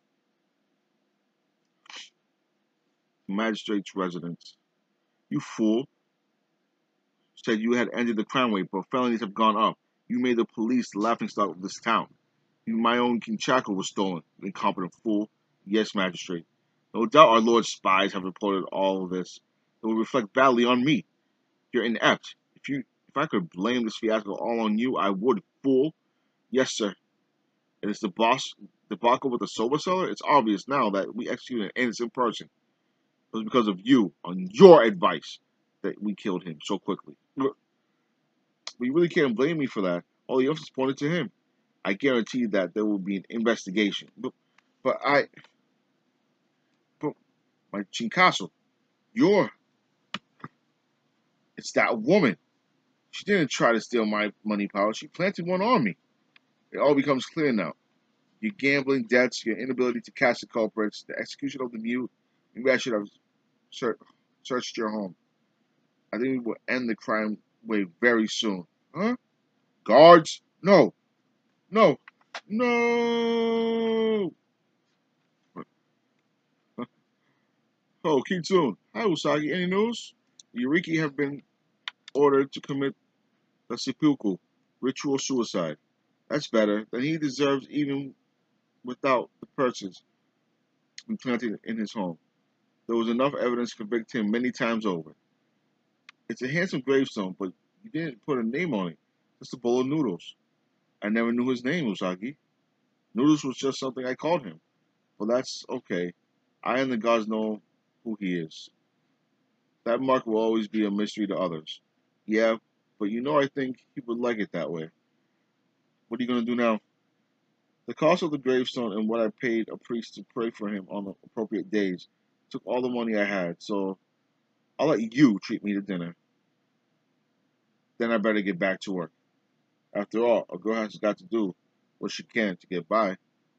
Magistrate's residence. You fool. Said you had ended the crime wave, but felonies have gone up. You made the police the laughingstock of this town. Even my own Kinchaku was stolen, you incompetent fool. Yes, magistrate. No doubt our lord's spies have reported all of this. It will reflect badly on me. You're inept. If you, if I could blame this fiasco all on you, I would, fool. Yes, sir. It is the boss, debacle with the soba seller. It's obvious now that we executed an innocent person. It was because of you, on your advice, that we killed him so quickly. But you really can't blame me for that. All the evidence pointed to him. I guarantee that there will be an investigation. But, but I, but my Chinkasu, you're, it's that woman. She didn't try to steal my money power. She planted one on me. It all becomes clear now. Your gambling debts, your inability to catch the culprits, the execution of the mute. Maybe I should have ser- searched your home. I think we will end the crime wave very soon. Huh? Guards? No. No. No. Oh, Kitsune. Hi, Usagi. Any news? Yuriki have been ordered to commit the seppuku, ritual suicide. That's better than he deserves even without the persons we planted in his home. There was enough evidence to convict him many times over. It's a handsome gravestone, but you didn't put a name on it. Just a bowl of noodles. I never knew his name, Usagi. Noodles was just something I called him. But that's okay. I and the gods know who he is. That mark will always be a mystery to others. Yeah, but you know I think he would like it that way. What are you going to do now? The cost of the gravestone and what I paid a priest to pray for him on the appropriate days took all the money I had, so I'll let you treat me to dinner. Then I better get back to work. After all, a girl has got to do what she can to get by.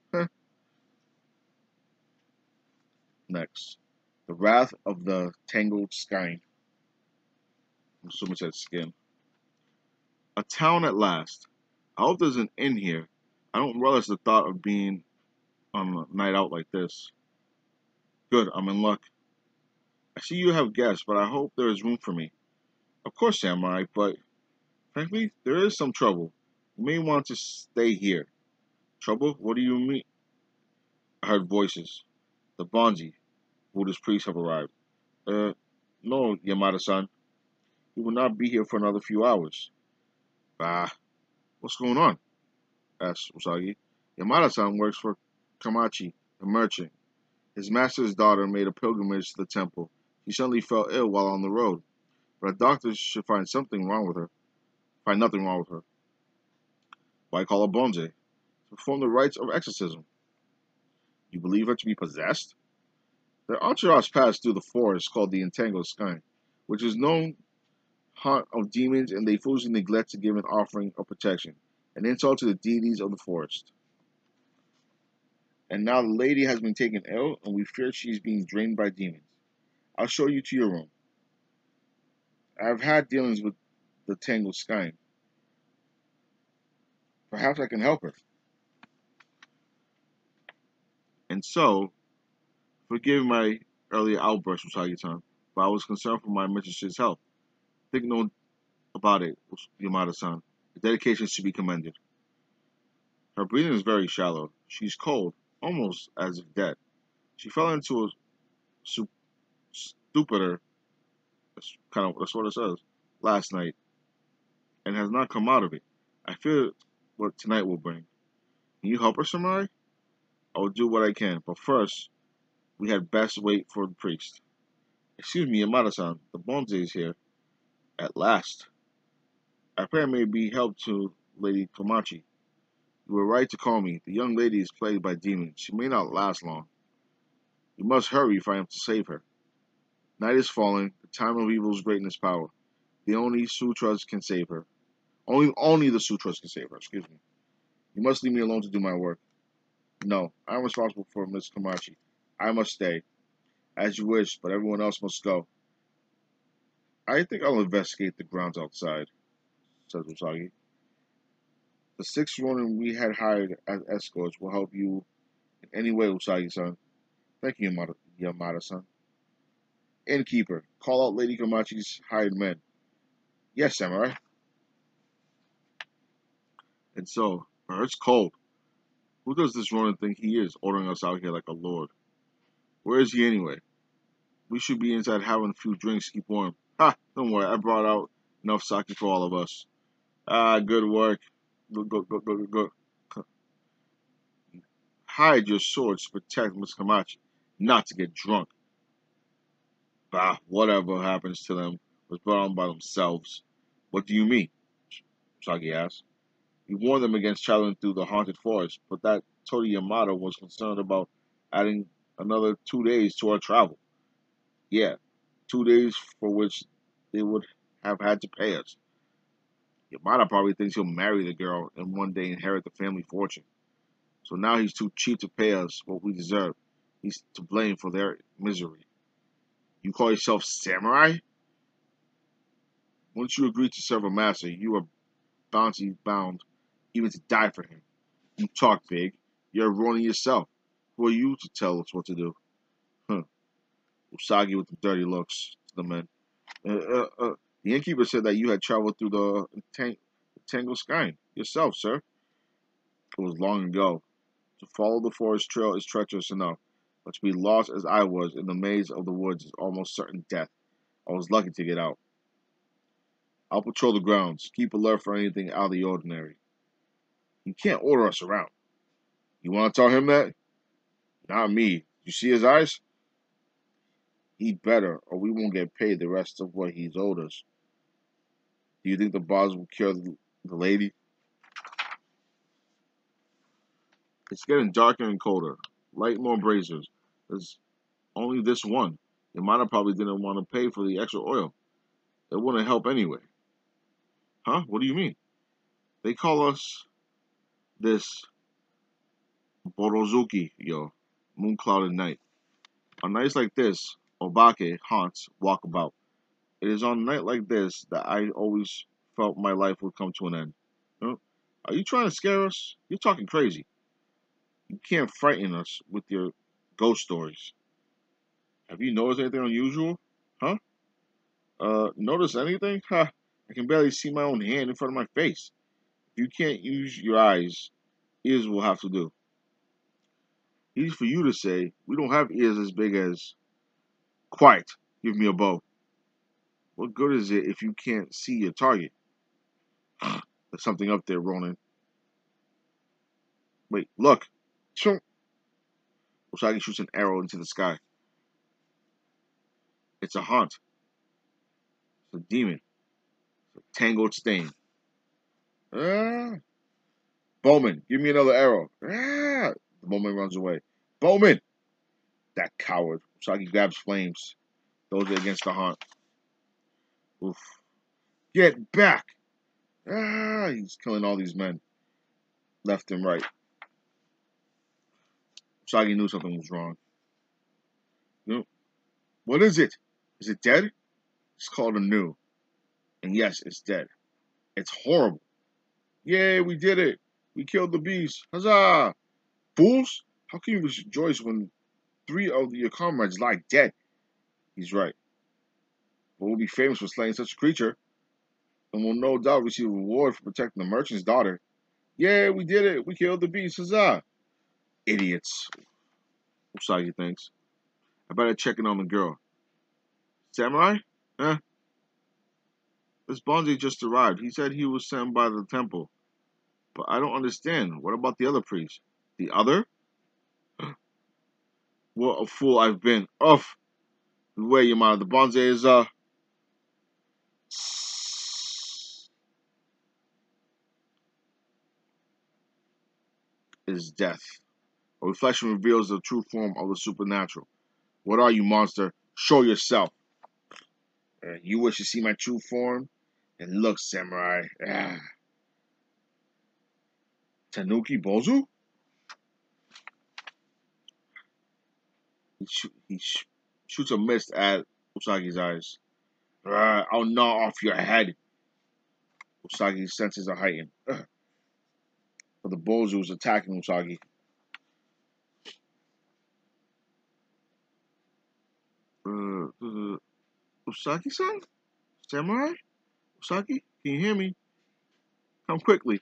Next, the wrath of the tangled skein. I'm assuming it said skin. A town at last. I hope there's an inn here. I don't relish the thought of being on a night out like this. Good, I'm in luck. I see you have guests, but I hope there is room for me. Of course, Samurai, but frankly, there is some trouble. You may want to stay here. Trouble? What do you mean? I heard voices. The Bonzi, Buddhist priests, have arrived. Uh, no, Yamada-san. He will not be here for another few hours. Ah, what's going on? Asked Usagi. Yamada-san works for Kamachi, the merchant. His master's daughter made a pilgrimage to the temple. She suddenly fell ill while on the road, but a doctor should find something wrong with her. Find nothing wrong with her. Why call a bonze? To perform the rites of exorcism. You believe her to be possessed? Their entourage passed through the forest called the Entangled Sky, which is known haunt of demons, and they foolishly neglect to give an offering of protection, an insult to the deities of the forest. And now the lady has been taken ill, and we fear she is being drained by demons. I'll show you to your room. I've had dealings with the Tangled Sky. Perhaps I can help her. And so, forgive my earlier outburst, Usagi-san, but I was concerned for my mistress's health. Think no about it, Yamada-san. The dedication should be commended. Her breathing is very shallow. She's cold, almost as if dead. She fell into a su- stupor, that's kind of that's what it says, last night, and has not come out of it. I fear what tonight will bring. Can you help her, Samurai? I will do what I can, but first, we had best wait for the priest. Excuse me, Yamada-san, the bonze is here. At last. I pray I may be help to Lady Komachi. You were right to call me. The young lady is plagued by demons. She may not last long. We must hurry if I am to save her. Night is falling. The time of evil is great in its power. The only sutras can save her. Only only the sutras can save her, excuse me. You must leave me alone to do my work. No, I am responsible for Miss Komachi. I must stay. As you wish, but everyone else must go. I think I'll investigate the grounds outside, says Usagi. The six Ronin we had hired as escorts will help you in any way, Usagi-san. Thank you, Yamada- Yamada-san. Innkeeper, call out Lady Komachi's hired men. Yes, Samurai. And so, uh, it's cold. Who does this Ronin think he is, ordering us out here like a lord? Where is he anyway? We should be inside having a few drinks to keep warm. Ha! Don't worry, I brought out enough sake for all of us. Ah, good work. Good, good, good, good, good. Hide your swords to protect Miss Komachi, not to get drunk. Bah, whatever happens to them was brought on by themselves. What do you mean? Sagi asked. We warned them against traveling through the haunted forest, but that Todi Yamato was concerned about adding another two days to our travel. Yeah, two days for which they would have had to pay us. Yamada probably thinks he'll marry the girl and one day inherit the family fortune. So now he's too cheap to pay us what we deserve. He's to blame for their misery. You call yourself samurai? Once you agree to serve a master, you are bounty bound even to die for him. You talk big. You're ruining yourself. Who are you to tell us what to do? Huh. Usagi with the dirty looks to the men. Uh, uh, uh, the innkeeper said that you had traveled through the tang- Tangled Sky yourself, sir. It was long ago. To follow the forest trail is treacherous enough, but to be lost as I was in the maze of the woods is almost certain death. I was lucky to get out. I'll patrol the grounds, keep alert for anything out of the ordinary. You can't order us around. You want to tell him that? Not me. You see his eyes? He'd better, or we won't get paid the rest of what he's owed us. Do you think the boss will cure the, the lady? It's getting darker and colder. Light more braziers. There's only this one. Yamada probably didn't want to pay for the extra oil. It wouldn't help anyway. Huh? What do you mean? They call us this Borozuki, yo. Moon clouded night. On nights like this, Obake haunts walk about. It is on a night like this that I always felt my life would come to an end. Huh? Are you trying to scare us? You're talking crazy. You can't frighten us with your ghost stories. Have you noticed anything unusual? Huh? Uh, notice anything? Ha! I can barely see my own hand in front of my face. If you can't use your eyes, ears will have to do. Easy for you to say. We don't have ears as big as. Quiet. Give me a bow. What good is it if you can't see your target? There's something up there, Ronan. Wait, look. Chunk. Usagi shoots an arrow into the sky. It's a haunt. It's a demon. It's a tangled stain. Ah. Bowman, give me another arrow. Ah. The Bowman runs away. Bowman! That coward. Usagi grabs flames. Throws it against the haunt. Oof. Get back! Ah. He's killing all these men. Left and right. Usagi knew something was wrong. You know, what is it? Is it dead? It's called anew. And yes, it's dead. It's horrible. Yay, we did it. We killed the beast. Huzzah! Fools! How can you rejoice when three of your comrades lie dead? He's right. But we'll be famous for slaying such a creature, and will no doubt receive a reward for protecting the merchant's daughter. Yay, we did it. We killed the beast. Huzzah! Idiots. Usagi thinks. I better check in on the girl. Samurai? Huh? This Bonzi just arrived. He said he was sent by the temple. But I don't understand. What about the other priest? The other? What a fool I've been. Uff. Wait, Yamada. The Bonze is, uh... is death. A reflection reveals the true form of the supernatural. What are you, monster? Show yourself. Uh, you wish to see my true form? And look, samurai. Ah. Tanuki Bozu? He, sh he sh shoots a mist at Usagi's eyes. Uh, I'll gnaw off your head. Usagi's senses are heightened. Uh, but the Bozu is attacking Usagi. Uh, uh, Usagi-san? Samurai? Usagi? Can you hear me? Come quickly.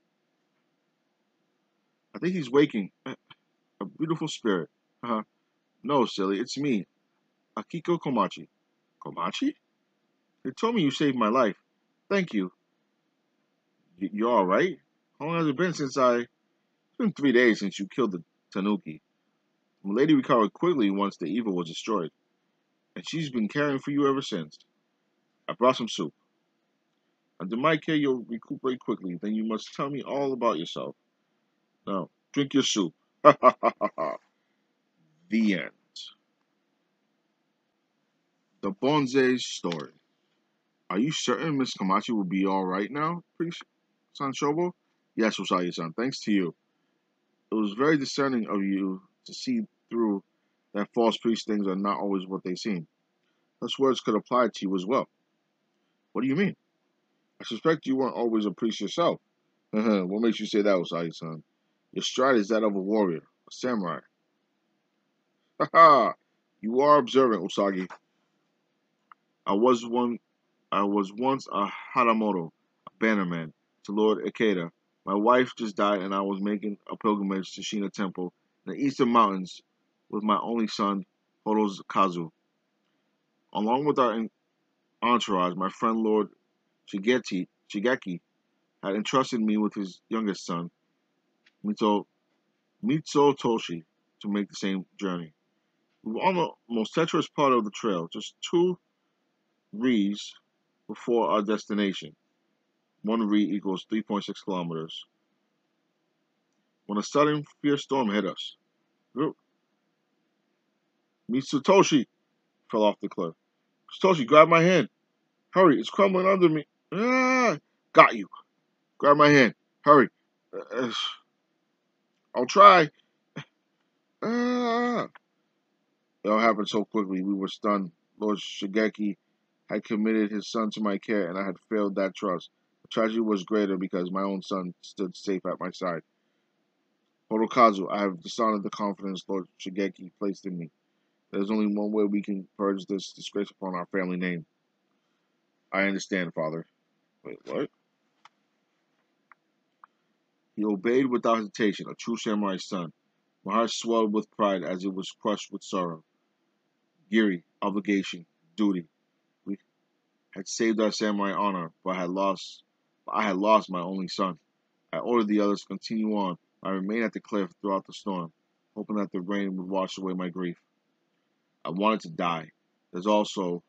I think he's waking. Uh, a beautiful spirit. Uh-huh. No, silly, it's me. Akiko Komachi. Komachi? They told me you saved my life. Thank you. Y you're alright? How long has it been since I... It's been three days since you killed the Tanuki. The lady recovered quickly once the evil was destroyed. And she's been caring for you ever since. I brought some soup. Under my care, you'll recuperate quickly. Then you must tell me all about yourself. Now, drink your soup. Ha ha ha ha ha. The end. The Bonze's story. Are you certain Miss Camachi will be all right now, Priest Sanshobo? Yes, Usagi-san. Thanks to you. It was very discerning of you to see through that false priest things are not always what they seem. Those words could apply to you as well. What do you mean? I suspect you weren't always a priest yourself. What makes you say that, Usagi-san? Your stride is that of a warrior, a samurai. Ha ha! You are observant, Usagi. I was one. I was once a Haramoto, a bannerman to Lord Ikeda. My wife just died, and I was making a pilgrimage to Shina Temple in the eastern mountains with my only son, Horokazu. Along with our entourage, my friend Lord Shigeti, Shigeki had entrusted me with his youngest son, Mito, Mitsutoshi, to make the same journey. We were on the most treacherous part of the trail, just two rees before our destination. One ri equals three point six kilometers. When a sudden fierce storm hit us, Mitsutoshi fell off the cliff. Mitsutoshi, grab my hand. Hurry, it's crumbling under me. Ah, got you. Grab my hand. Hurry. Uh, I'll try. Ah. It all happened so quickly, we were stunned. Lord Shigeki had committed his son to my care, and I had failed that trust. The tragedy was greater because my own son stood safe at my side. Horokazu, I have dishonored the confidence Lord Shigeki placed in me. There is only one way we can purge this disgrace upon our family name. I understand, Father. Wait, what? He obeyed without hesitation, a true samurai's son. My heart swelled with pride as it was crushed with sorrow. Giri, obligation, duty. We had saved our samurai honor, but I had lost but I had lost my only son. I ordered the others to continue on. I remained at the cliff throughout the storm, hoping that the rain would wash away my grief. I wanted to die. There's also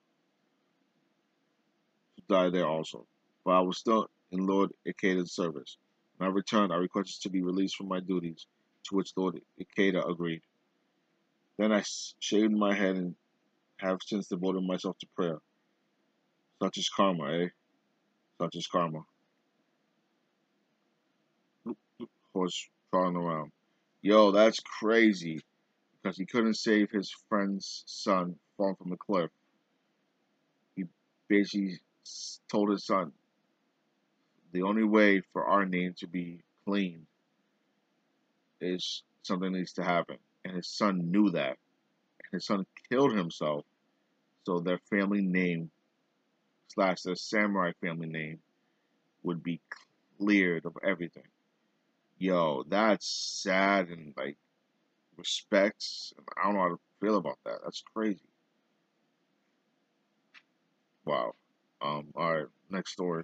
to die there also. But I was still in Lord Ikeda's service. When I returned, I requested to be released from my duties, to which Lord Ikeda agreed. Then I shaved my head and have since devoted myself to prayer. Such is karma, eh? Such is karma. Horse crawling around. Yo, that's crazy. Because he couldn't save his friend's son falling from the cliff. He basically told his son, the only way for our name to be clean is something needs to happen. And his son knew that. And his son killed himself so their family name slash their samurai family name would be cleared of everything. Yo, that's sad and like respects. I don't know how to feel about that. That's crazy. Wow. Um, alright, next story.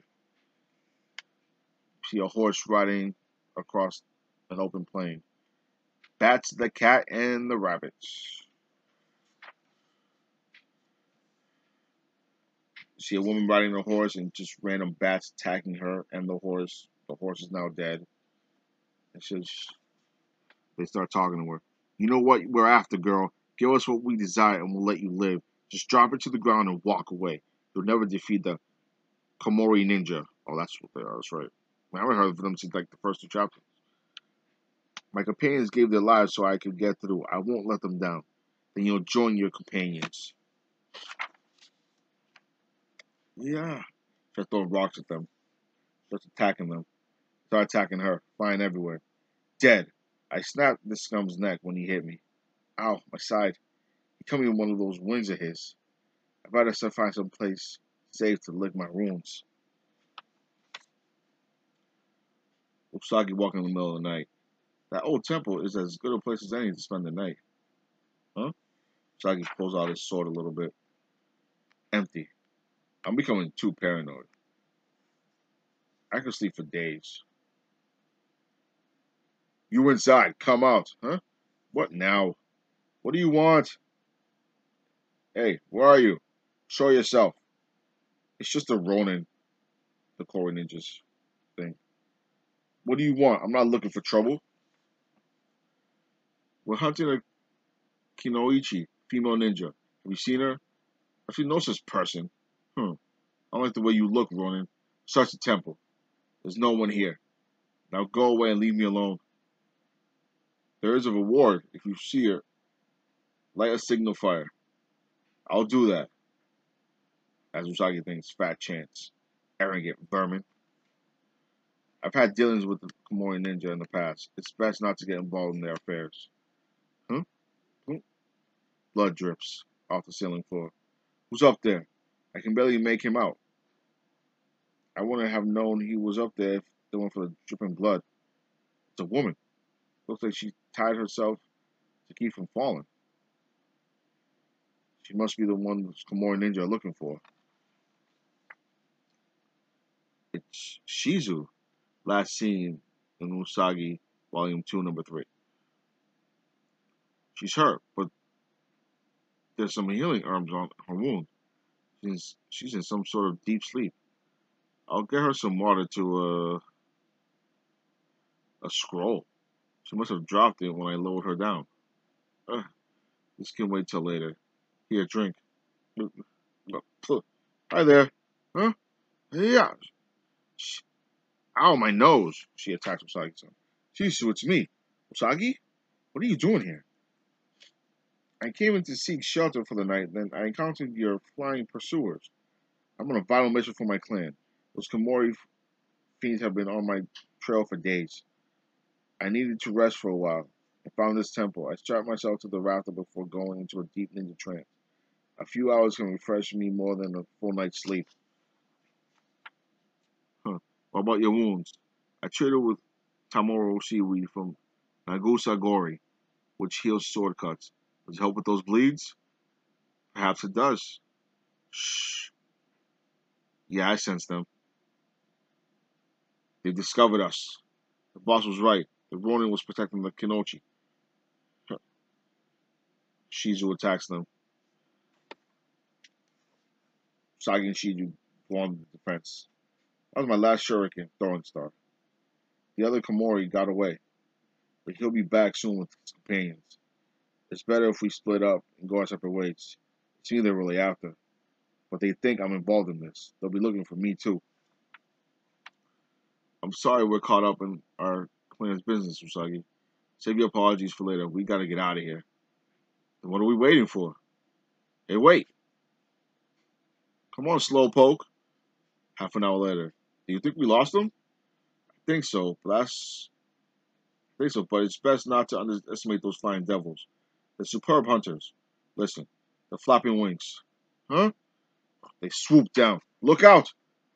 See a horse riding across an open plain. Bats, the cat, and the rabbits. See a woman riding a horse and just random bats attacking her and the horse. The horse is now dead. And she's, they start talking to her. You know what we're after, girl. Give us what we desire and we'll let you live. Just drop it to the ground and walk away. You'll never defeat the Komori ninja. Oh, that's what they are. That's right. I haven't heard of them since like the first two chapters. My companions gave their lives so I could get through. I won't let them down. Then you'll join your companions. Yeah. Start throwing rocks at them. Starts attacking them. Start attacking her. Flying everywhere. Dead. I snapped this scum's neck when he hit me. Ow, my side. He cut me with one of those wings of his. I better find some place safe to lick my wounds. Usagi walking in the middle of the night. That old temple is as good a place as any to spend the night. Huh? Usagi pulls out his sword a little bit. Empty. I'm becoming too paranoid. I could sleep for days. You inside. Come out. Huh? What now? What do you want? Hey, where are you? Show yourself. It's just a Ronin, the Kori Ninjas thing. What do you want? I'm not looking for trouble. We're hunting a Kinoichi, female ninja. Have you seen her? If you know this person. Hmm. I don't like the way you look, Ronin. Search the temple. There's no one here. Now go away and leave me alone. There is a reward if you see her. Light a signal fire. I'll do that. As Usagi thinks, fat chance. Arrogant vermin. I've had dealings with the Komori ninja in the past. It's best not to get involved in their affairs. Huh? Huh? Blood drips off the ceiling floor. Who's up there? I can barely make him out. I wouldn't have known he was up there if it weren't for the dripping blood. It's a woman. Looks like she tied herself to keep from falling. She must be the one the Komori ninja are looking for. It's Shizu, last seen in Usagi, Volume two, Number three. She's hurt, but there's some healing herbs on her wound. She's, she's in some sort of deep sleep. I'll get her some water to uh, a scroll. She must have dropped it when I lowered her down. Uh, this can wait till later. Here, drink. Hi there. Huh? Yeah. Ow, my nose. She attacks Usagi-san. Shizu, it's me. Usagi? What are you doing here? I came in to seek shelter for the night, then I encountered your flying pursuers. I'm on a vital mission for my clan. Those Komori fiends have been on my trail for days. I needed to rest for a while. I found this temple. I strapped myself to the rafter before going into a deep ninja trance. A few hours can refresh me more than a full night's sleep. Huh. What about your wounds? I traded with Tamoro seaweed from Nagusa Gori, which heals sword cuts. Does it help with those bleeds? Perhaps it does. Shh. Yeah, I sense them. They discovered us. The boss was right. The Ronin was protecting the Kinochi. Shizu attacks them. Usagi and Shizu go on the defense. That was my last shuriken, throwing star. The other Komori got away, but he'll be back soon with his companions. It's better if we split up and go our separate ways. It's me they're really after. But they think I'm involved in this. They'll be looking for me too. I'm sorry we're caught up in our clan's business, Usagi. Save your apologies for later. We gotta get out of here. And what are we waiting for? Hey, wait. Come on, Slowpoke. Half an hour later. Do you think we lost them? I think so, but that's... I think so, but it's best not to underestimate those flying devils. They're superb hunters. Listen, the flapping wings. Huh? They swoop down. Look out!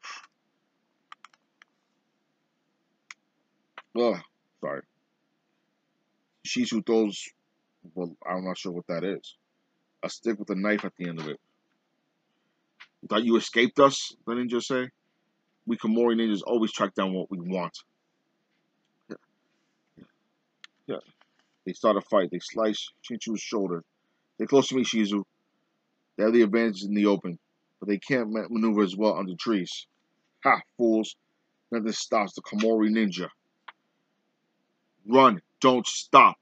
Ugh, sorry. Shizu throws, well, I'm not sure what that is. A stick with a knife at the end of it. You thought you escaped us? The ninja say. We Komori ninjas always track down what we want. Yeah. Yeah. They start a fight. They slice Shinchu's shoulder. They're close to me, Shizu. They have the advantage in the open, but they can't maneuver as well under trees. Ha, fools. Nothing stops the Komori ninja. Run. Don't stop.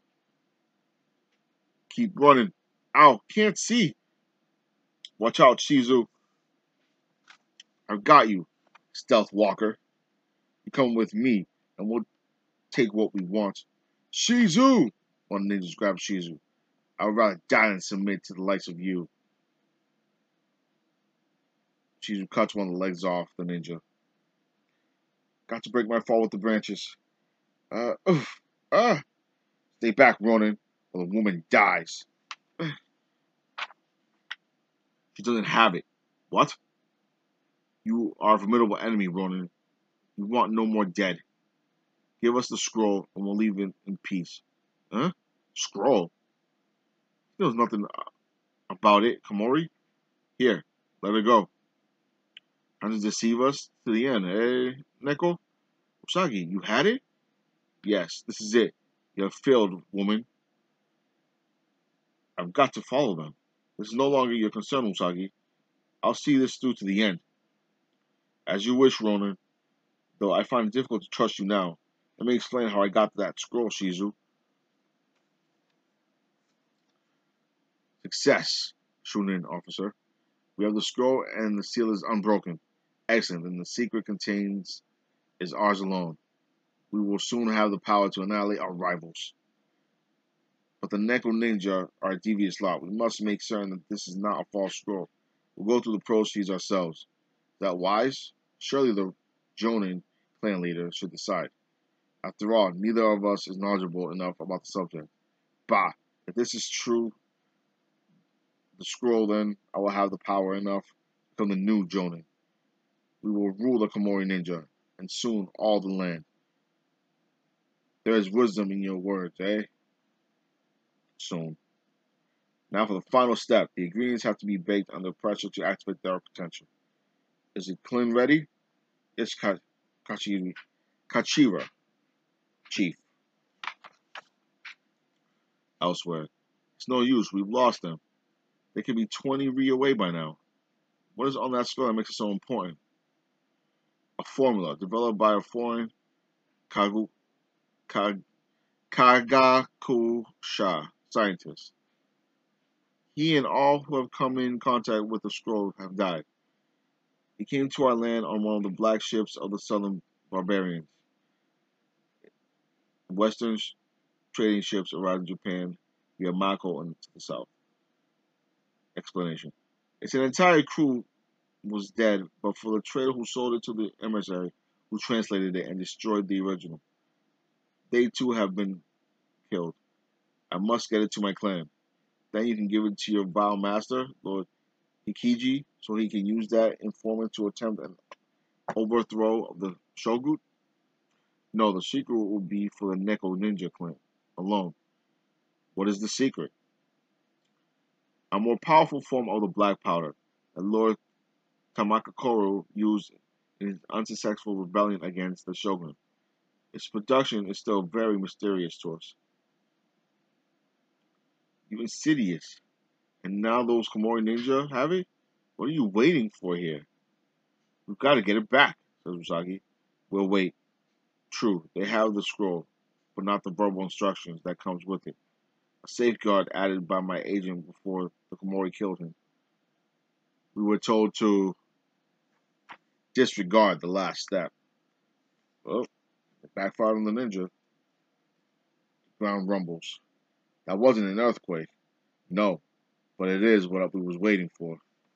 Keep running. Ow, can't see. Watch out, Shizu. I've got you, stealth walker. You come with me, and we'll take what we want. Shizu! One of the ninjas grabs Shizu. I would rather die than submit to the likes of you. Shizu cuts one of the legs off the ninja. Got to break my fall with the branches. Uh, oof. Ah! Stay back, Ronin, or the woman dies. She doesn't have it. What? You are a formidable enemy, Ronin. We want no more dead. Give us the scroll, and we'll leave it in peace. Huh? Scroll? He knows nothing about it, Komori. Here, let her go. Trying to deceive us to the end, eh, Neko? Usagi, you had it? Yes, this is it. You have failed, woman. I've got to follow them. This is no longer your concern, Usagi. I'll see this through to the end. As you wish, Ronin. Though I find it difficult to trust you now. Let me explain how I got that scroll, Shizu. Success, Shunin officer. We have the scroll and the seal is unbroken. Excellent. Then the secret contains is ours alone. We will soon have the power to annihilate our rivals. But the Neko Ninja are a devious lot. We must make certain that this is not a false scroll. We'll go through the proceeds ourselves. Is that wise? Surely the Jonin clan leader should decide. After all, neither of us is knowledgeable enough about the subject. Bah! If this is true, the scroll, then I will have the power enough to become the new Jonin. We will rule the Komori Ninja, and soon all the land. There is wisdom in your words, eh? Soon. Now for the final step. The ingredients have to be baked under pressure to activate their potential. Is it clean ready? Yes, Kachiri. Kachira, Chief. Elsewhere. It's no use. We've lost them. They could be twenty Ri away by now. What is on that scroll that makes it so important? A formula developed by a foreign Kagu, Kag, Kagakusha scientist. He and all who have come in contact with the scroll have died. He came to our land on one of the black ships of the southern barbarians. Western trading ships arrived in Japan via Mako and to the south. Explanation. Its entire crew was dead, but for the trader who sold it to the emissary who translated it and destroyed the original. They too have been killed. I must get it to my clan. Then you can give it to your vile master, Lord Hikiji, so he can use that informant to attempt an overthrow of the Shogun? No, the secret will be for the Neko Ninja clan alone. What is the secret? A more powerful form of the black powder that Lord Tamakakoro used in his unsuccessful rebellion against the Shogun. Its production is still very mysterious to us. You insidious. And now those Komori Ninja have it? What are you waiting for here? We've got to get it back, says Usagi. We'll wait. True, they have the scroll, but not the verbal instructions that comes with it. A safeguard added by my agent before the Komori killed him. We were told to disregard the last step. Well, it backfired on the ninja. The ground rumbles. That wasn't an earthquake. No, but it is what we was waiting for.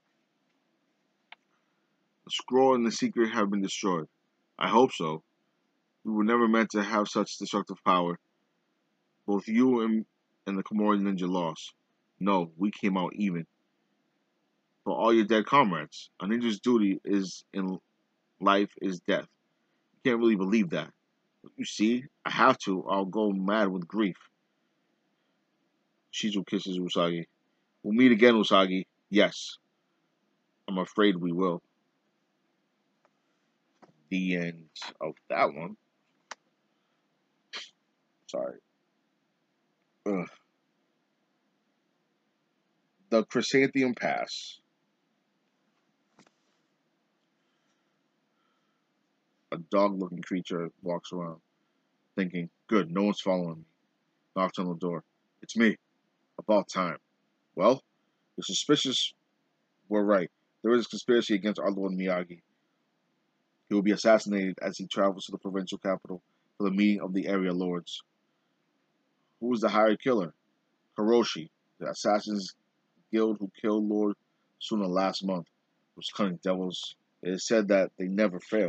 The scroll and the secret have been destroyed. I hope so. We were never meant to have such destructive power. Both you and, and the Komori Ninja lost. No, we came out even. For all your dead comrades, a ninja's duty is in life is death. You can't really believe that. You see, I have to, or I'll go mad with grief. Shizu kisses Usagi. We'll meet again, Usagi. Yes. I'm afraid we will. The end of that one. Sorry. Ugh. The Chrysanthemum Pass. A dog-looking creature walks around, thinking, good, no one's following me. Knocks on the door. It's me. About time. Well, the suspicious were right. There is a conspiracy against our Lord Miyagi. He will be assassinated as he travels to the provincial capital for the meeting of the area lords. Who is the hired killer? Hiroshi, the Assassin's Guild who killed Lord Suna last month. Those cunning devils. It is said that they never fail.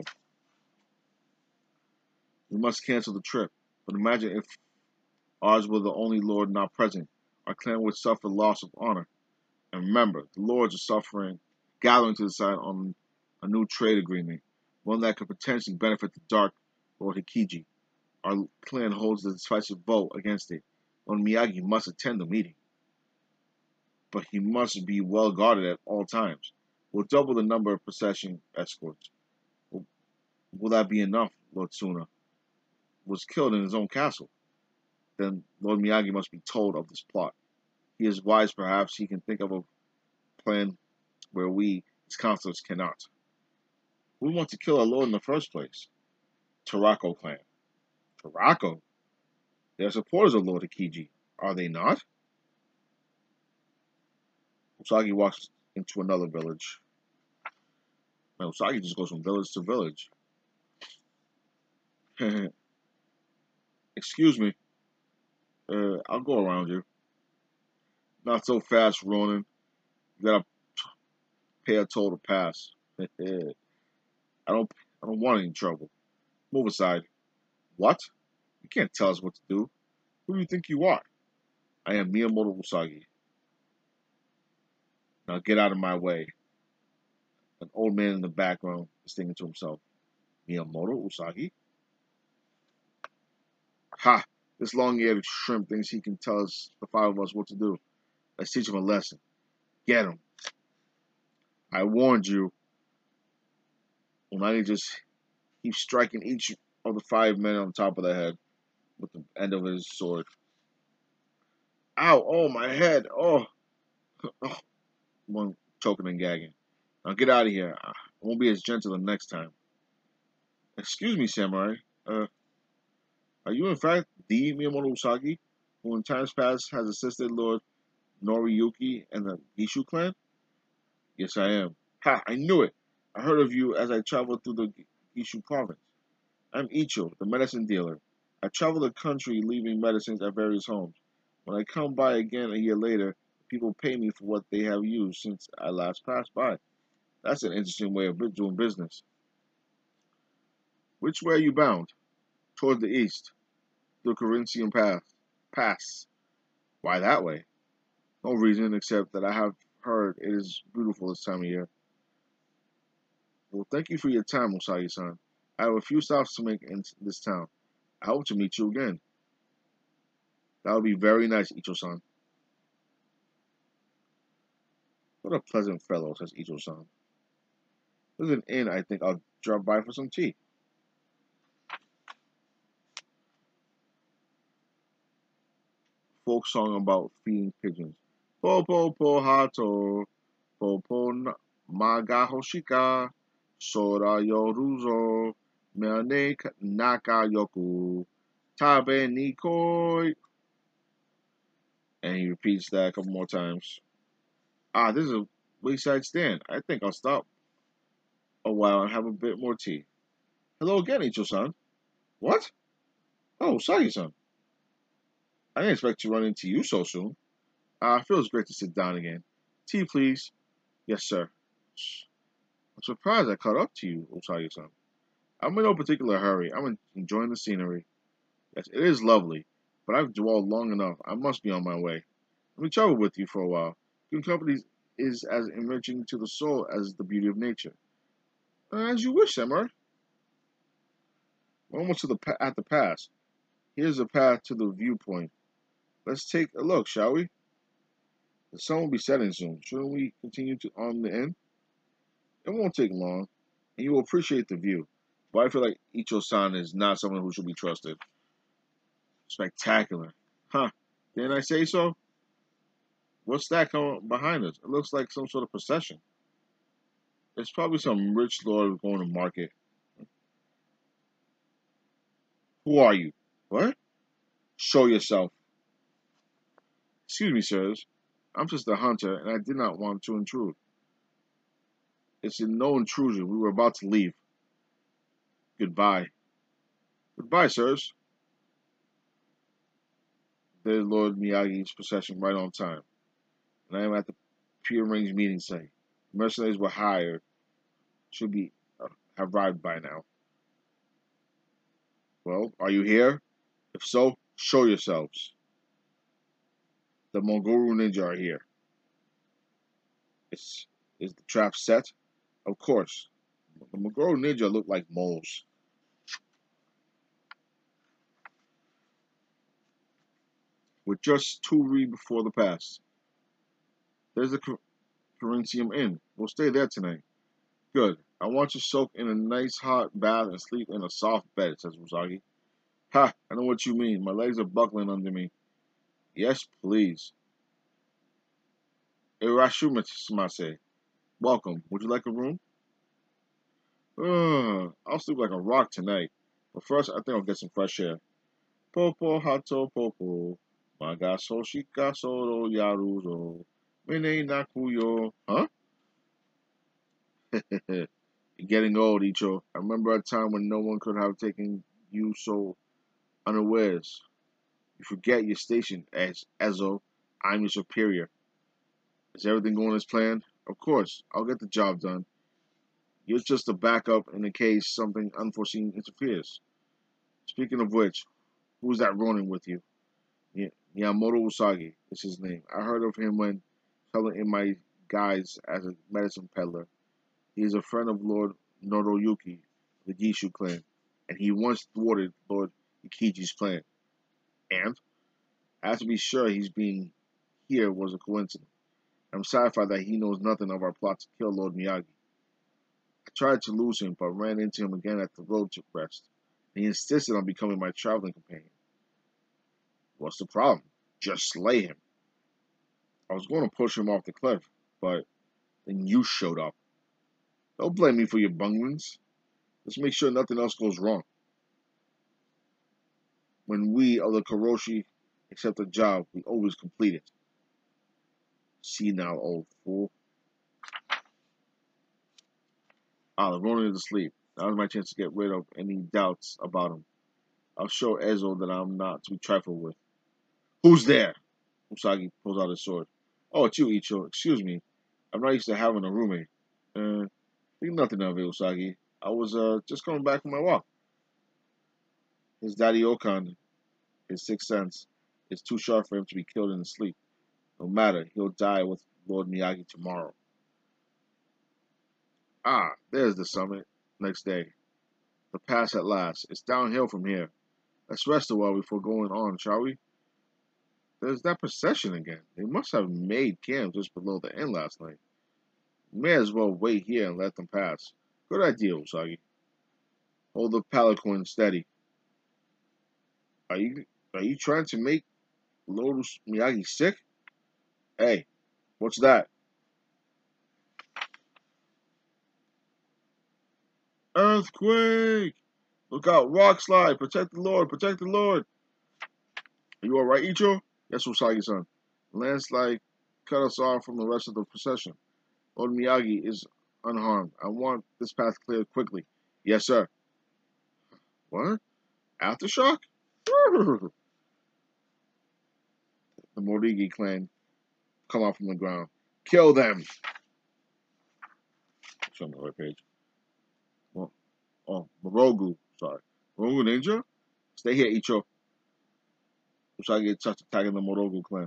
We must cancel the trip. But imagine if ours were the only lord not present. Our clan would suffer loss of honor. And remember, the lords are suffering, gathering to decide on a new trade agreement, one that could potentially benefit the Dark Lord Hikiji. Our clan holds the decisive vote against it. Lord Miyagi must attend the meeting. But he must be well guarded at all times. We'll double the number of procession escorts. Will, will that be enough? Lord Suna was killed in his own castle. Then Lord Miyagi must be told of this plot. He is wise, perhaps. He can think of a plan where we, his counselors, cannot. Who wants to kill our lord in the first place? Tarako clan. Tarako? They are supporters of Lord Hikiji, are they not? Usagi walks into another village. Man, Usagi just goes from village to village. Excuse me. Uh, I'll go around you. Not so fast, Ronin. You gotta pay a toll to pass. I don't. I don't want any trouble. Move aside. What? You can't tell us what to do. Who do you think you are? I am Miyamoto Usagi. Now get out of my way. An old man in the background is thinking to himself, Miyamoto Usagi? Ha! This long-eared shrimp thinks he can tell us, the five of us, what to do. Let's teach him a lesson. Get him. I warned you. Unagi just keeps striking each of the five men on top of the head with the end of his sword. Ow! Oh, my head! Oh! Oh. One choking and gagging. Now get out of here. I won't be as gentle the next time. Excuse me, Samurai. Uh, are you in fact the Miyamoto Usagi, who in times past has assisted Lord Noriyuki and the Gishu clan? Yes, I am. Ha! I knew it! I heard of you as I traveled through the Gishu province. I'm Icho, the medicine dealer. I travel the country leaving medicines at various homes. When I come by again a year later, people pay me for what they have used since I last passed by. That's an interesting way of doing business. Which way are you bound? Toward the east, the Corinthian Path. Pass. Why that way? No reason except that I have heard it is beautiful this time of year. Well, thank you for your time, Usagi-san. I have a few stops to make in this town. I hope to meet you again. That would be very nice, Icho-san. What a pleasant fellow, says Icho-san. There's an inn I think I'll drop by for some tea. Folk song about feeding pigeons. Popo po hato, popo maga hoshika, sora yoruzo, meane naka yoku, tabe nikoi. And he repeats that a couple more times. Ah, this is a wayside stand. I think I'll stop a while and have a bit more tea. Hello again, Icho-san. What? Oh, Sagi-san. I didn't expect to run into you so soon. Ah, it feels great to sit down again. Tea, please. Yes, sir. I'm surprised I caught up to you, Usagi-san. I'm in no particular hurry. I'm enjoying the scenery. Yes, it is lovely, but I've dwelled long enough. I must be on my way. Let me travel with you for a while. Your company is as enriching to the soul as the beauty of nature. Uh, as you wish, Samurai. We're almost to the pa- at the pass. Here's the path to the viewpoint. Let's take a look, shall we? The sun will be setting soon. Shouldn't we continue to on the end? It won't take long, and you will appreciate the view. But I feel like Icho-san is not someone who should be trusted. Spectacular. Huh. Didn't I say so? What's that coming behind us? It looks like some sort of procession. It's probably some rich lord going to market. Who are you? What? Show yourself. Excuse me, sirs. I'm just a hunter, and I did not want to intrude. It's in no intrusion. We were about to leave. Goodbye. Goodbye, sirs. There's Lord Miyagi's procession right on time. And I am at the Pure Range meeting site. The mercenaries were hired. Should be uh, have arrived by now. Well, are you here? If so, show yourselves. The Mongoru ninja are here. Is is the trap set? Of course. The Mongoru ninja look like moles. With just two read before the pass. There's the Corinthian Inn. We'll stay there tonight. Good. I want to soak in a nice hot bath and sleep in a soft bed, says Usagi. Ha! I know what you mean. My legs are buckling under me. Yes, please. Irashumasase. Welcome. Would you like a room? Uh, I'll sleep like a rock tonight. But first, I think I'll get some fresh air. Popo hato popo. Maga soshika soro yaruzo. Mene nakuyo. Huh? You're getting old, Icho. I remember a time when no one could have taken you so unawares. You forget your station as Ezo. I'm your superior. Is everything going as planned? Of course, I'll get the job done. You're just a backup in the case something unforeseen interferes. Speaking of which, who's that running with you? Y- Yamamoto Usagi is his name. I heard of him when selling in my guise as a medicine peddler. He is a friend of Lord Noriyuki, the Gishu clan, and he once thwarted Lord Ikiji's plan. And I have to be sure he's being here was a coincidence. I'm satisfied that he knows nothing of our plot to kill Lord Miyagi. I tried to lose him, but ran into him again at the road to rest. He insisted on becoming my traveling companion. What's the problem? Just slay him. I was going to push him off the cliff, but then you showed up. Don't blame me for your bunglings. Let's make sure nothing else goes wrong. When we of the Karoshi accept a job, we always complete it. See now, old fool. Ah, the Ronin is asleep. That was my chance to get rid of any doubts about him. I'll show Ezo that I'm not to be trifled with. Who's there? Usagi pulls out his sword. Oh, it's you, Icho. Excuse me. I'm not used to having a roommate. Uh, think nothing of it, Usagi. I was uh just coming back from my walk. His daddy Okan, his sixth sense, is too sharp for him to be killed in his sleep. No matter, he'll die with Lord Miyagi tomorrow. Ah, there's the summit. Next day. The pass at last. It's downhill from here. Let's rest a while before going on, shall we? There's that procession again. They must have made camp just below the inn last night. May as well wait here and let them pass. Good idea, Usagi. Hold the palanquin steady. Are you are you trying to make Lord Miyagi sick? Hey, what's that? Earthquake! Look out, rock slide! Protect the Lord! Protect the Lord! Are you alright, Icho? Yes, Usagi-san. Landslide cut us off from the rest of the procession. Lord Miyagi is unharmed. I want this path cleared quickly. Yes, sir. What? Aftershock? The Morigi clan come out from the ground. Kill them! Show me the right page. Oh, oh, Morogu. Sorry. Morogu Ninja? Stay here, Icho. Usagi gets touched attacking the Morogu clan.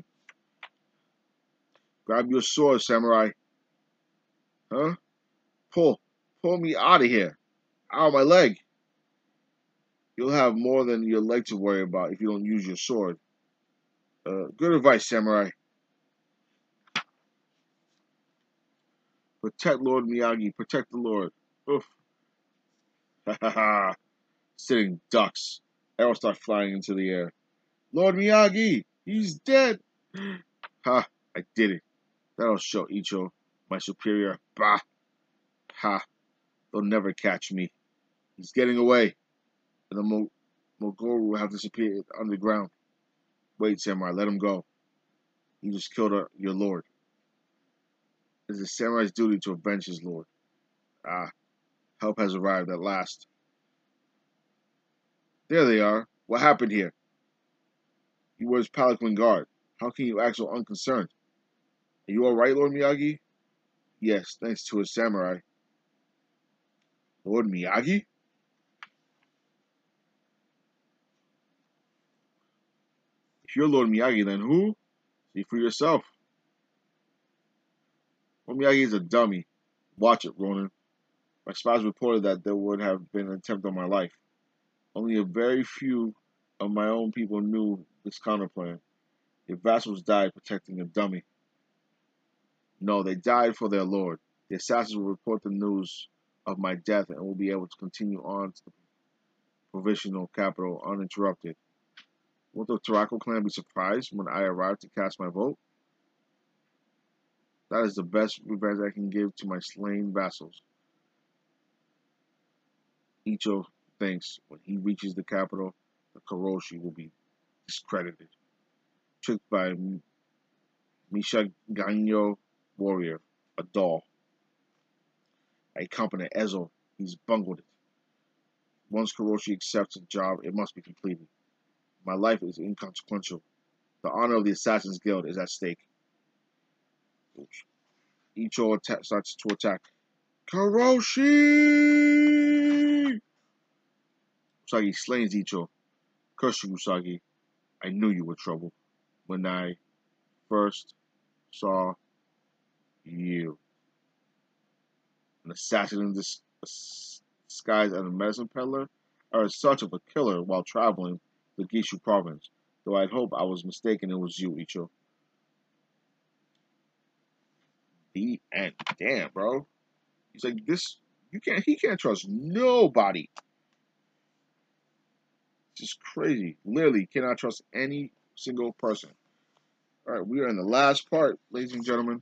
Grab your sword, samurai. Huh? Pull. Pull me out of here. Ow, my leg. You'll have more than your leg to worry about if you don't use your sword. Uh, good advice, samurai. Protect Lord Miyagi. Protect the Lord. Oof. Ha ha ha. Sitting ducks. Arrows start flying into the air. Lord Miyagi! He's dead! Ha! I did it. That'll show Icho, my superior. Bah! Ha! They'll never catch me. He's getting away. And the Mo Mogoro will have disappeared underground. Wait, samurai, let him go. He just killed our, your lord. It is a samurai's duty to avenge his lord. Ah, help has arrived at last. There they are. What happened here? He wears palanquin guard. How can you act so unconcerned? Are you alright, Lord Miyagi? Yes, thanks to a samurai. Lord Miyagi? If you're Lord Miyagi, then who? See for yourself. Lord Miyagi is a dummy. Watch it, Ronin. My spies reported that there would have been an attempt on my life. Only a very few of my own people knew this counterplan. Your vassals died protecting a dummy. No, they died for their lord. The assassins will report the news of my death and will be able to continue on to the provisional capital uninterrupted. Won't the Tarako clan be surprised when I arrive to cast my vote? That is the best revenge I can give to my slain vassals. Icho thinks when he reaches the capital, the Karoshi will be discredited. Tricked by Mishiganyo warrior, a doll. I accompany Ezo He's bungled it. Once Kuroshi accepts a job, it must be completed. My life is inconsequential. The honor of the Assassin's Guild is at stake. Ichigo atta- starts to attack. Kuroshi! Usagi slays Ichigo. Curse you, Usagi. I knew you were trouble when I first saw you. An assassin in this disguise as a medicine peddler, or as such of a killer while traveling the Gishu province. Though I'd hope I was mistaken, it was you, Ichigo. The end. Damn, bro. He's like, this, you can't, he can't trust nobody. It's just crazy. Literally, cannot trust any single person. All right, we are in the last part, ladies and gentlemen.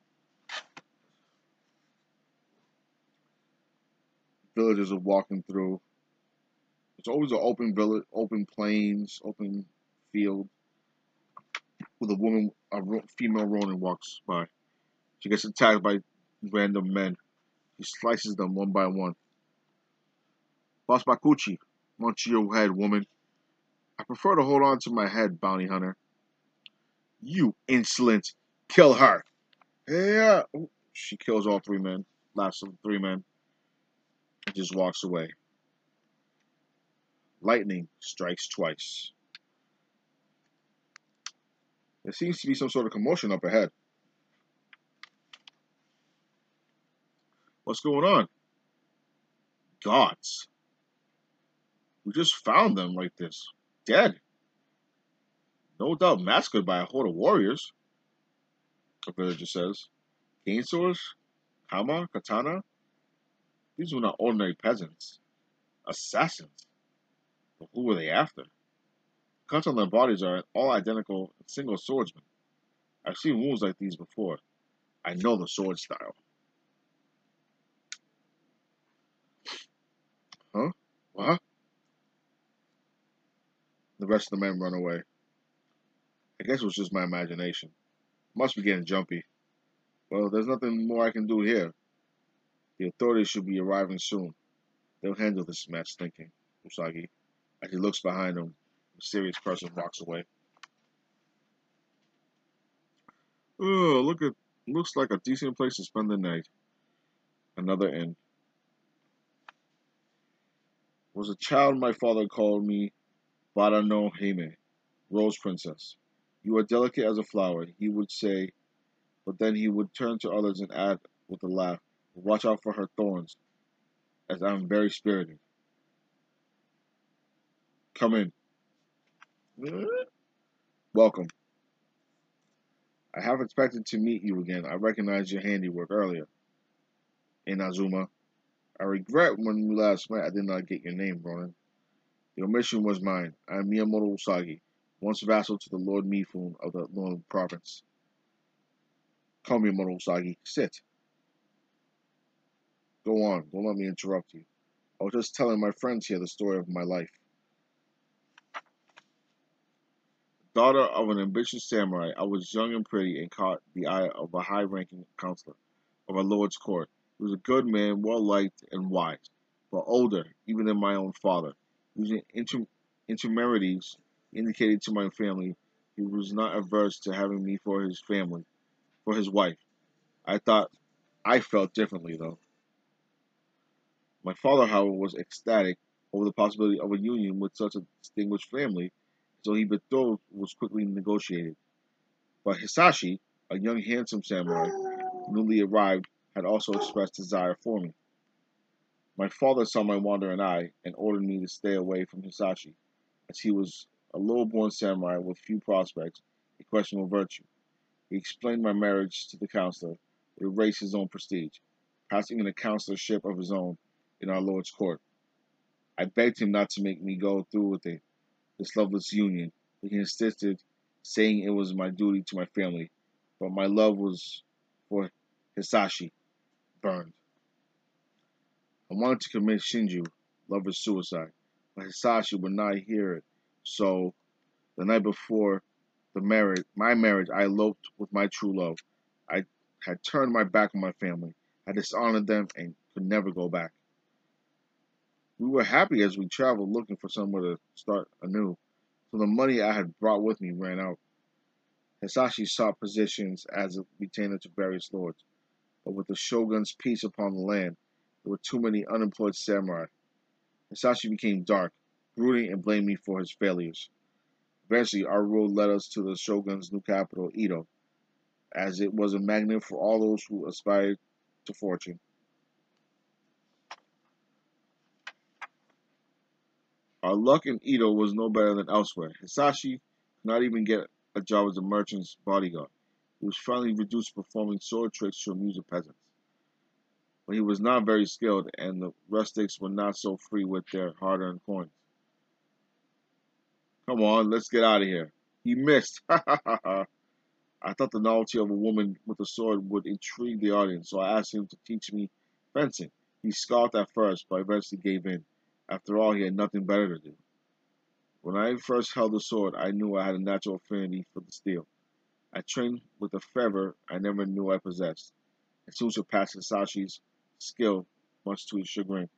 Villagers are walking through. It's always an open village, open plains, open field, with a woman, a female Ronin walks by. She gets attacked by random men. He slices them one by one. Boss Bakuchi, munch your head, woman. I prefer to hold on to my head, bounty hunter. You insolent! Kill her! Yeah! She kills all three men. Last of the three men. And just walks away. Lightning strikes twice. There seems to be some sort of commotion up ahead. What's going on? Gods. We just found them like this. Dead. No doubt massacred by a horde of warriors. A villager says. Cane swords? Kama? Katana? These were not ordinary peasants. Assassins. But who were they after? The cuts on their bodies are all identical single swordsmen. I've seen wounds like these before. I know the sword style. Huh? What? The rest of the men run away. I guess it was just my imagination. Must be getting jumpy. Well, there's nothing more I can do here. The authorities should be arriving soon. They'll handle this mess, thinking Usagi. As he looks behind him, a mysterious person walks away. Oh, look at looks like a decent place to spend the night. Another inn. Was a child my father called me Bara no Hime, Rose Princess. You are delicate as a flower, he would say, but then he would turn to others and add with a laugh, watch out for her thorns, as I am very spirited. Come in. Welcome. I have expected to meet you again. I recognized your handiwork earlier. Inazuma. I regret when we last met I did not get your name, Ronin. Your mission was mine. I am Miyamoto Usagi, once vassal to the Lord Mifune of the Northern Province. Come, Miyamoto Usagi. Sit. Go on. Don't let me interrupt you. I was just telling my friends here the story of my life. Daughter of an ambitious samurai, I was young and pretty and caught the eye of a high-ranking counselor of our lord's court. He was a good man, well-liked and wise, but older even than my own father. Using inter intermediaries indicated to my family he was not averse to having me for his family, for his wife. I thought I felt differently, though. My father, however, was ecstatic over the possibility of a union with such a distinguished family, so he betrothed was quickly negotiated. But Hisashi, a young handsome samurai, newly arrived, had also expressed desire for me. My father saw my wandering eye and ordered me to stay away from Hisashi, as he was a low-born samurai with few prospects, a questionable virtue. He explained my marriage to the counselor would erase his own prestige, passing in a counselorship of his own in our Lord's court. I begged him not to make me go through with it, this loveless union, but he insisted, saying it was my duty to my family, but my love was for Hisashi, burned. I wanted to commit Shinju, lover's suicide, but Hisashi would not hear it, so the night before the marriage, my marriage, I eloped with my true love. I had turned my back on my family, had dishonored them, and could never go back. We were happy as we traveled looking for somewhere to start anew, so the money I had brought with me ran out. Hisashi sought positions as a retainer to various lords, but with the shogun's peace upon the land, there were too many unemployed samurai. Hisashi became dark, brooding and blamed me for his failures. Eventually, our road led us to the shogun's new capital, Edo, as it was a magnet for all those who aspired to fortune. Our luck in Edo was no better than elsewhere. Hisashi could not even get a job as a merchant's bodyguard. He was finally reduced to performing sword tricks to amuse the peasants. But he was not very skilled, and the rustics were not so free with their hard-earned coins. Come on, let's get out of here. He missed. Ha ha ha ha. I thought the novelty of a woman with a sword would intrigue the audience, so I asked him to teach me fencing. He scoffed at first, but eventually gave in. After all, he had nothing better to do. When I first held the sword, I knew I had a natural affinity for the steel. I trained with a fervor I never knew I possessed, and soon surpassed Hisashi's skill, much to his chagrin.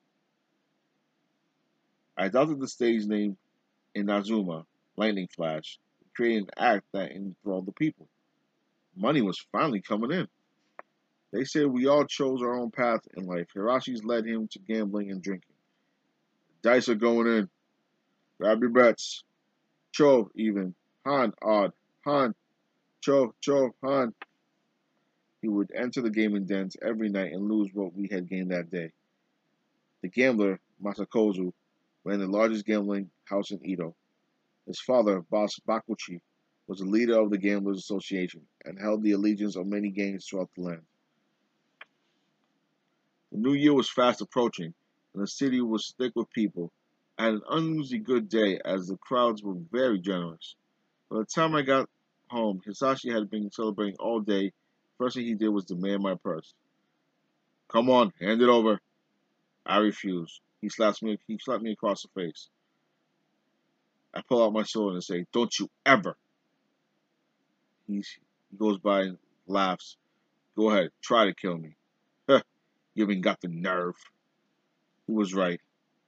I adopted the stage name Inazuma, Lightning Flash, creating an act that enthralled the people. Money was finally coming in. They say we all chose our own path in life. Hirashi's led him to gambling and drinking. Dice are going in. Grab your bets. Cho, even. Han, odd. Han, Cho, Cho, Han. He would enter the gaming dens every night and lose what we had gained that day. The gambler, Masakozu, ran the largest gambling house in Edo. His father, Boss Bakuchi, was the leader of the Gamblers Association and held the allegiance of many gangs throughout the land. The new year was fast approaching, and the city was thick with people. I had an unusually good day as the crowds were very generous. By the time I got home, Hisashi had been celebrating all day. First thing he did was demand my purse. Come on, hand it over. I refused. He slapped me, he slapped me across the face. I pull out my sword and say, don't you ever. He's, he goes by and laughs. Go ahead, try to kill me. Huh, you haven't got the nerve. He was right.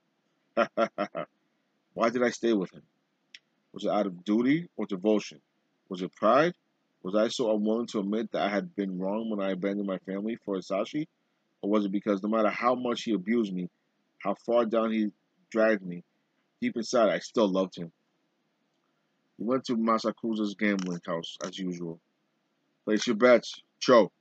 Why did I stay with him? Was it out of duty or devotion? Was it pride? Was I so unwilling to admit that I had been wrong when I abandoned my family for Hisashi? Or was it because no matter how much he abused me, how far down he dragged me, deep inside I still loved him? We went to Masakuza's gambling house as usual. Place your bets. Cho.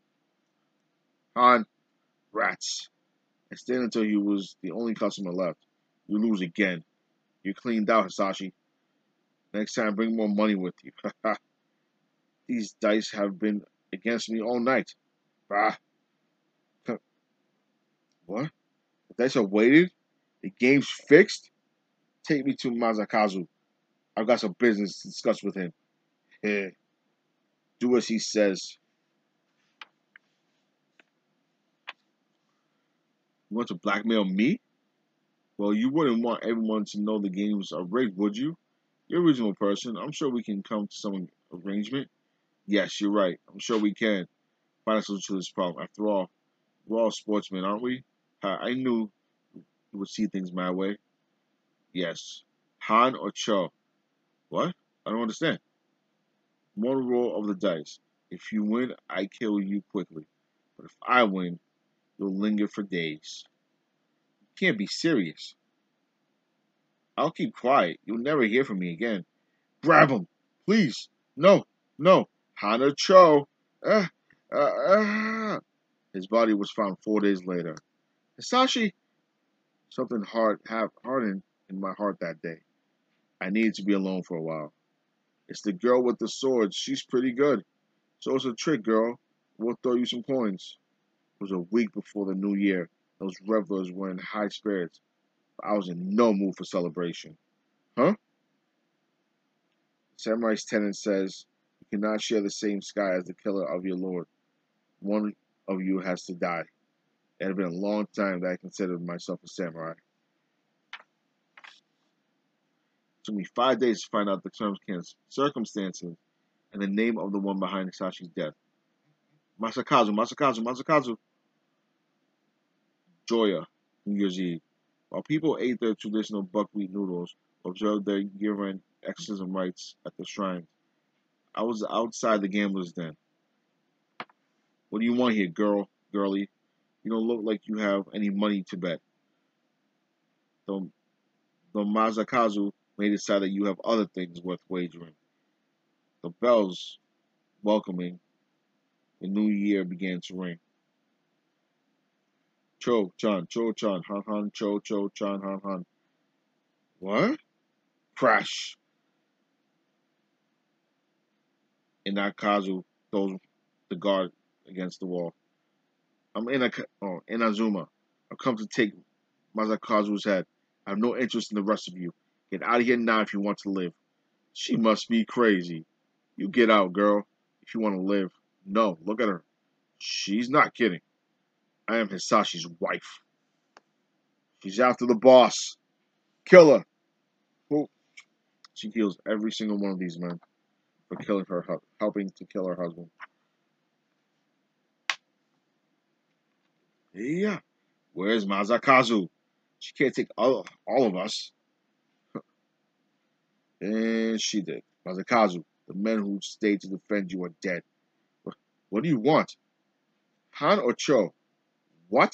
Han. Rats. I stayed until he was the only customer left. You lose again. You're cleaned out, Hisashi. Next time, bring more money with you. These dice have been against me all night. Ah. What? The dice are weighted? The game's fixed? Take me to Masakazu. I've got some business to discuss with him. Eh. Do as he says. You want to blackmail me? Well, you wouldn't want everyone to know the games are rigged, would you? You're a reasonable person. I'm sure we can come to some arrangement. Yes, you're right. I'm sure we can find a solution to this problem. After all, we're all sportsmen, aren't we? I knew you would see things my way. Yes. Han or Cho? What? I don't understand. One roll of the dice. If you win, I kill you quickly. But if I win, you'll linger for days. You can't be serious. I'll keep quiet. You'll never hear from me again. Grab him! Please! No! No! Han or Cho! Ah! Ah! Ah! His body was found four days later. Hisashi! Something hard have hardened in my heart that day. I needed to be alone for a while. It's the girl with the sword. She's pretty good. So it's a trick, girl. We'll throw you some coins. It was a week before the new year. Those revelers were in high spirits. But I was in no mood for celebration. Huh? Samurai's tenet says, you cannot share the same sky as the killer of your lord. One of you has to die. It had been a long time that I considered myself a samurai. It took me five days to find out the circumstances and the name of the one behind Hisashi's death. Masakazu, Masakazu, Masakazu. Joya, New Year's Eve. While people ate their traditional buckwheat noodles, or observed their year-end exorcism rites at the shrine, I was outside the gambler's den. What do you want here, girl, girlie? You don't look like you have any money to bet. The, the Mazakazu may decide that you have other things worth wagering. The bells welcoming the new year began to ring. Cho chan, cho chan, han han, cho cho chan, han han. What? Crash! And Nakazu throws the guard against the wall. I'm in a oh, Inazuma. I've come to take Masakazu's head. I have no interest in the rest of you. Get out of here now if you want to live. She must be crazy. You get out, girl, if you want to live. No, look at her. She's not kidding. I am Hisashi's wife. She's after the boss. Kill her. Who? She kills every single one of these men for killing her, helping to kill her husband. Yeah. Where's Masakazu? She can't take all, all of us. And she did. Masakazu, the men who stayed to defend you are dead. What do you want? Han or Cho? What?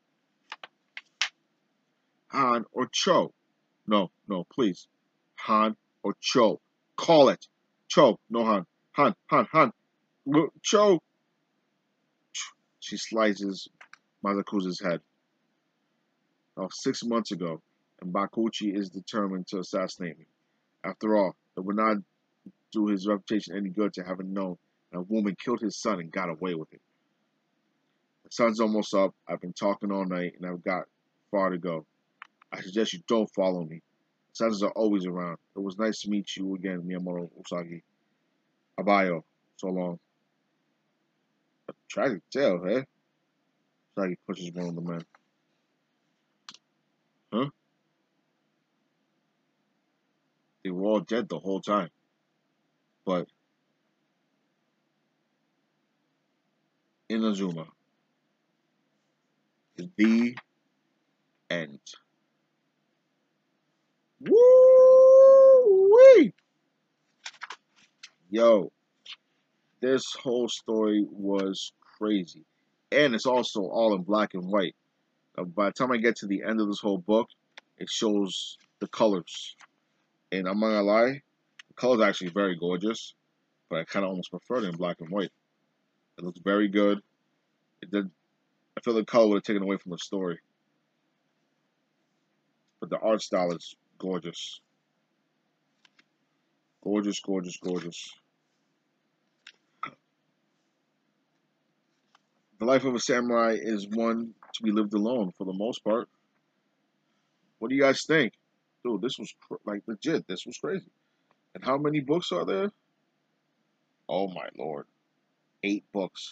Han or Cho? No, no, please. Han or Cho? Call it. Cho, no Han. Han, Han, Han. Cho. She slices Masakazu's head. Now, six months ago, and Bakuchi is determined to assassinate me. After all, it would not do his reputation any good to have it known that a woman killed his son and got away with it. The sun's almost up. I've been talking all night, and I've got far to go. I suggest you don't follow me. Assassins are always around. It was nice to meet you again, Miyamoto Usagi. Abayo, so long. A tragic tale, eh? Usagi pushes one of the men. Huh? They were all dead the whole time. But Inazuma is the end. Woo-wee! Yo, this whole story was crazy. And it's also all in black and white. Uh, by the time I get to the end of this whole book, it shows the colors. And I'm not gonna lie, the colors are actually very gorgeous, but I kind of almost prefer it in black and white. It looks very good. It did. I feel the color would have taken away from the story, but the art style is gorgeous, gorgeous, gorgeous, gorgeous. The life of a samurai is one to be lived alone for the most part. What do you guys think? Dude, this was like legit. This was crazy. And how many books are there? Oh my lord. Eight books.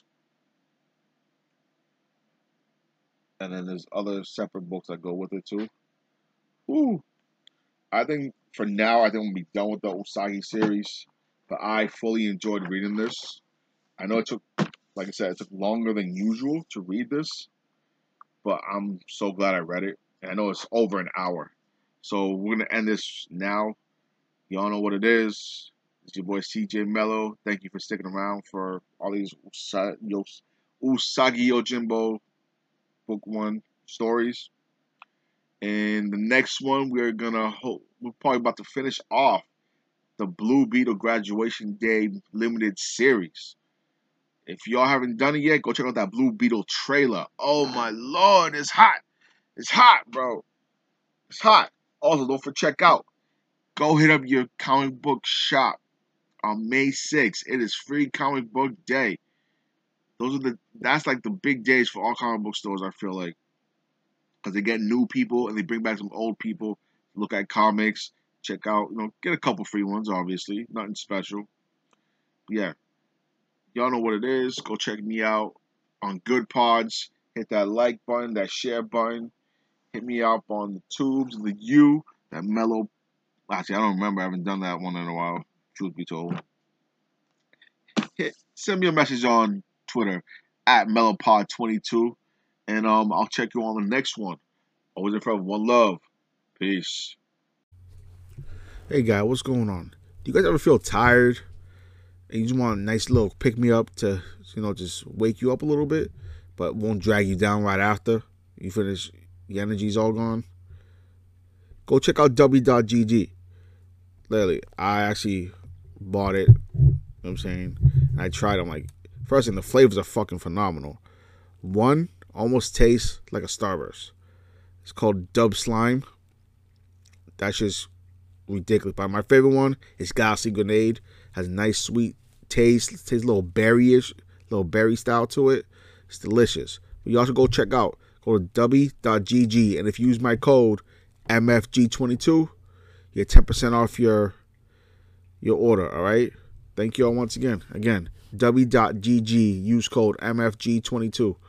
And then there's other separate books that go with it too. Ooh. I think for now, I think I'm gonna be done with the Usagi series. But I fully enjoyed reading this. I know it took, like I said, it took longer than usual to read this. But I'm so glad I read it. And I know it's over an hour. So we're gonna end this now. Y'all know what it is. It's your boy C J Mello. Thank you for sticking around for all these Usa Usagi Yojimbo book one stories. And the next one we're gonna hope we're probably about to finish off the Blue Beetle Graduation Day limited series. If y'all haven't done it yet, go check out that Blue Beetle trailer. Oh my lord, it's hot. It's hot, bro. It's hot. Also, don't forget check out. Go hit up your comic book shop on May sixth. It is free comic book day. Those are the that's like the big days for all comic book stores, I feel like. Because they get new people and they bring back some old people to look at comics, check out, you know, get a couple free ones, obviously. Nothing special. But yeah. Y'all know what it is. Go check me out on Good Pods. Hit that like button, that share button. Hit me up on the tubes, the U, that mellow. Actually, I don't remember. I haven't done that one in a while, truth be told. Hit, send me a message on Twitter at mellowpod twenty-two, and um, I'll check you on the next one. Always in front of one love. Peace. Hey guy, what's going on? Do you guys ever feel tired and you just want a nice little pick me up to, you know, just wake you up a little bit, but won't drag you down right after you finish, the energy's all gone? Go check out W dot G G. Literally, I actually bought it. You know what I'm saying? And I tried. I'm like, first thing, the flavors are fucking phenomenal. One almost tastes like a Starburst. It's called Dub Slime. That's just ridiculous. But my favorite one is Galaxy Grenade. Has a nice sweet taste. It tastes a little berry-ish, little berry style to it. It's delicious. But you also go check out, go to W dot G G, and if you use my code M F G twenty-two, you get ten percent off your your order, all right? Thank you all once again. Again, W dot G G, use code M F G twenty-two.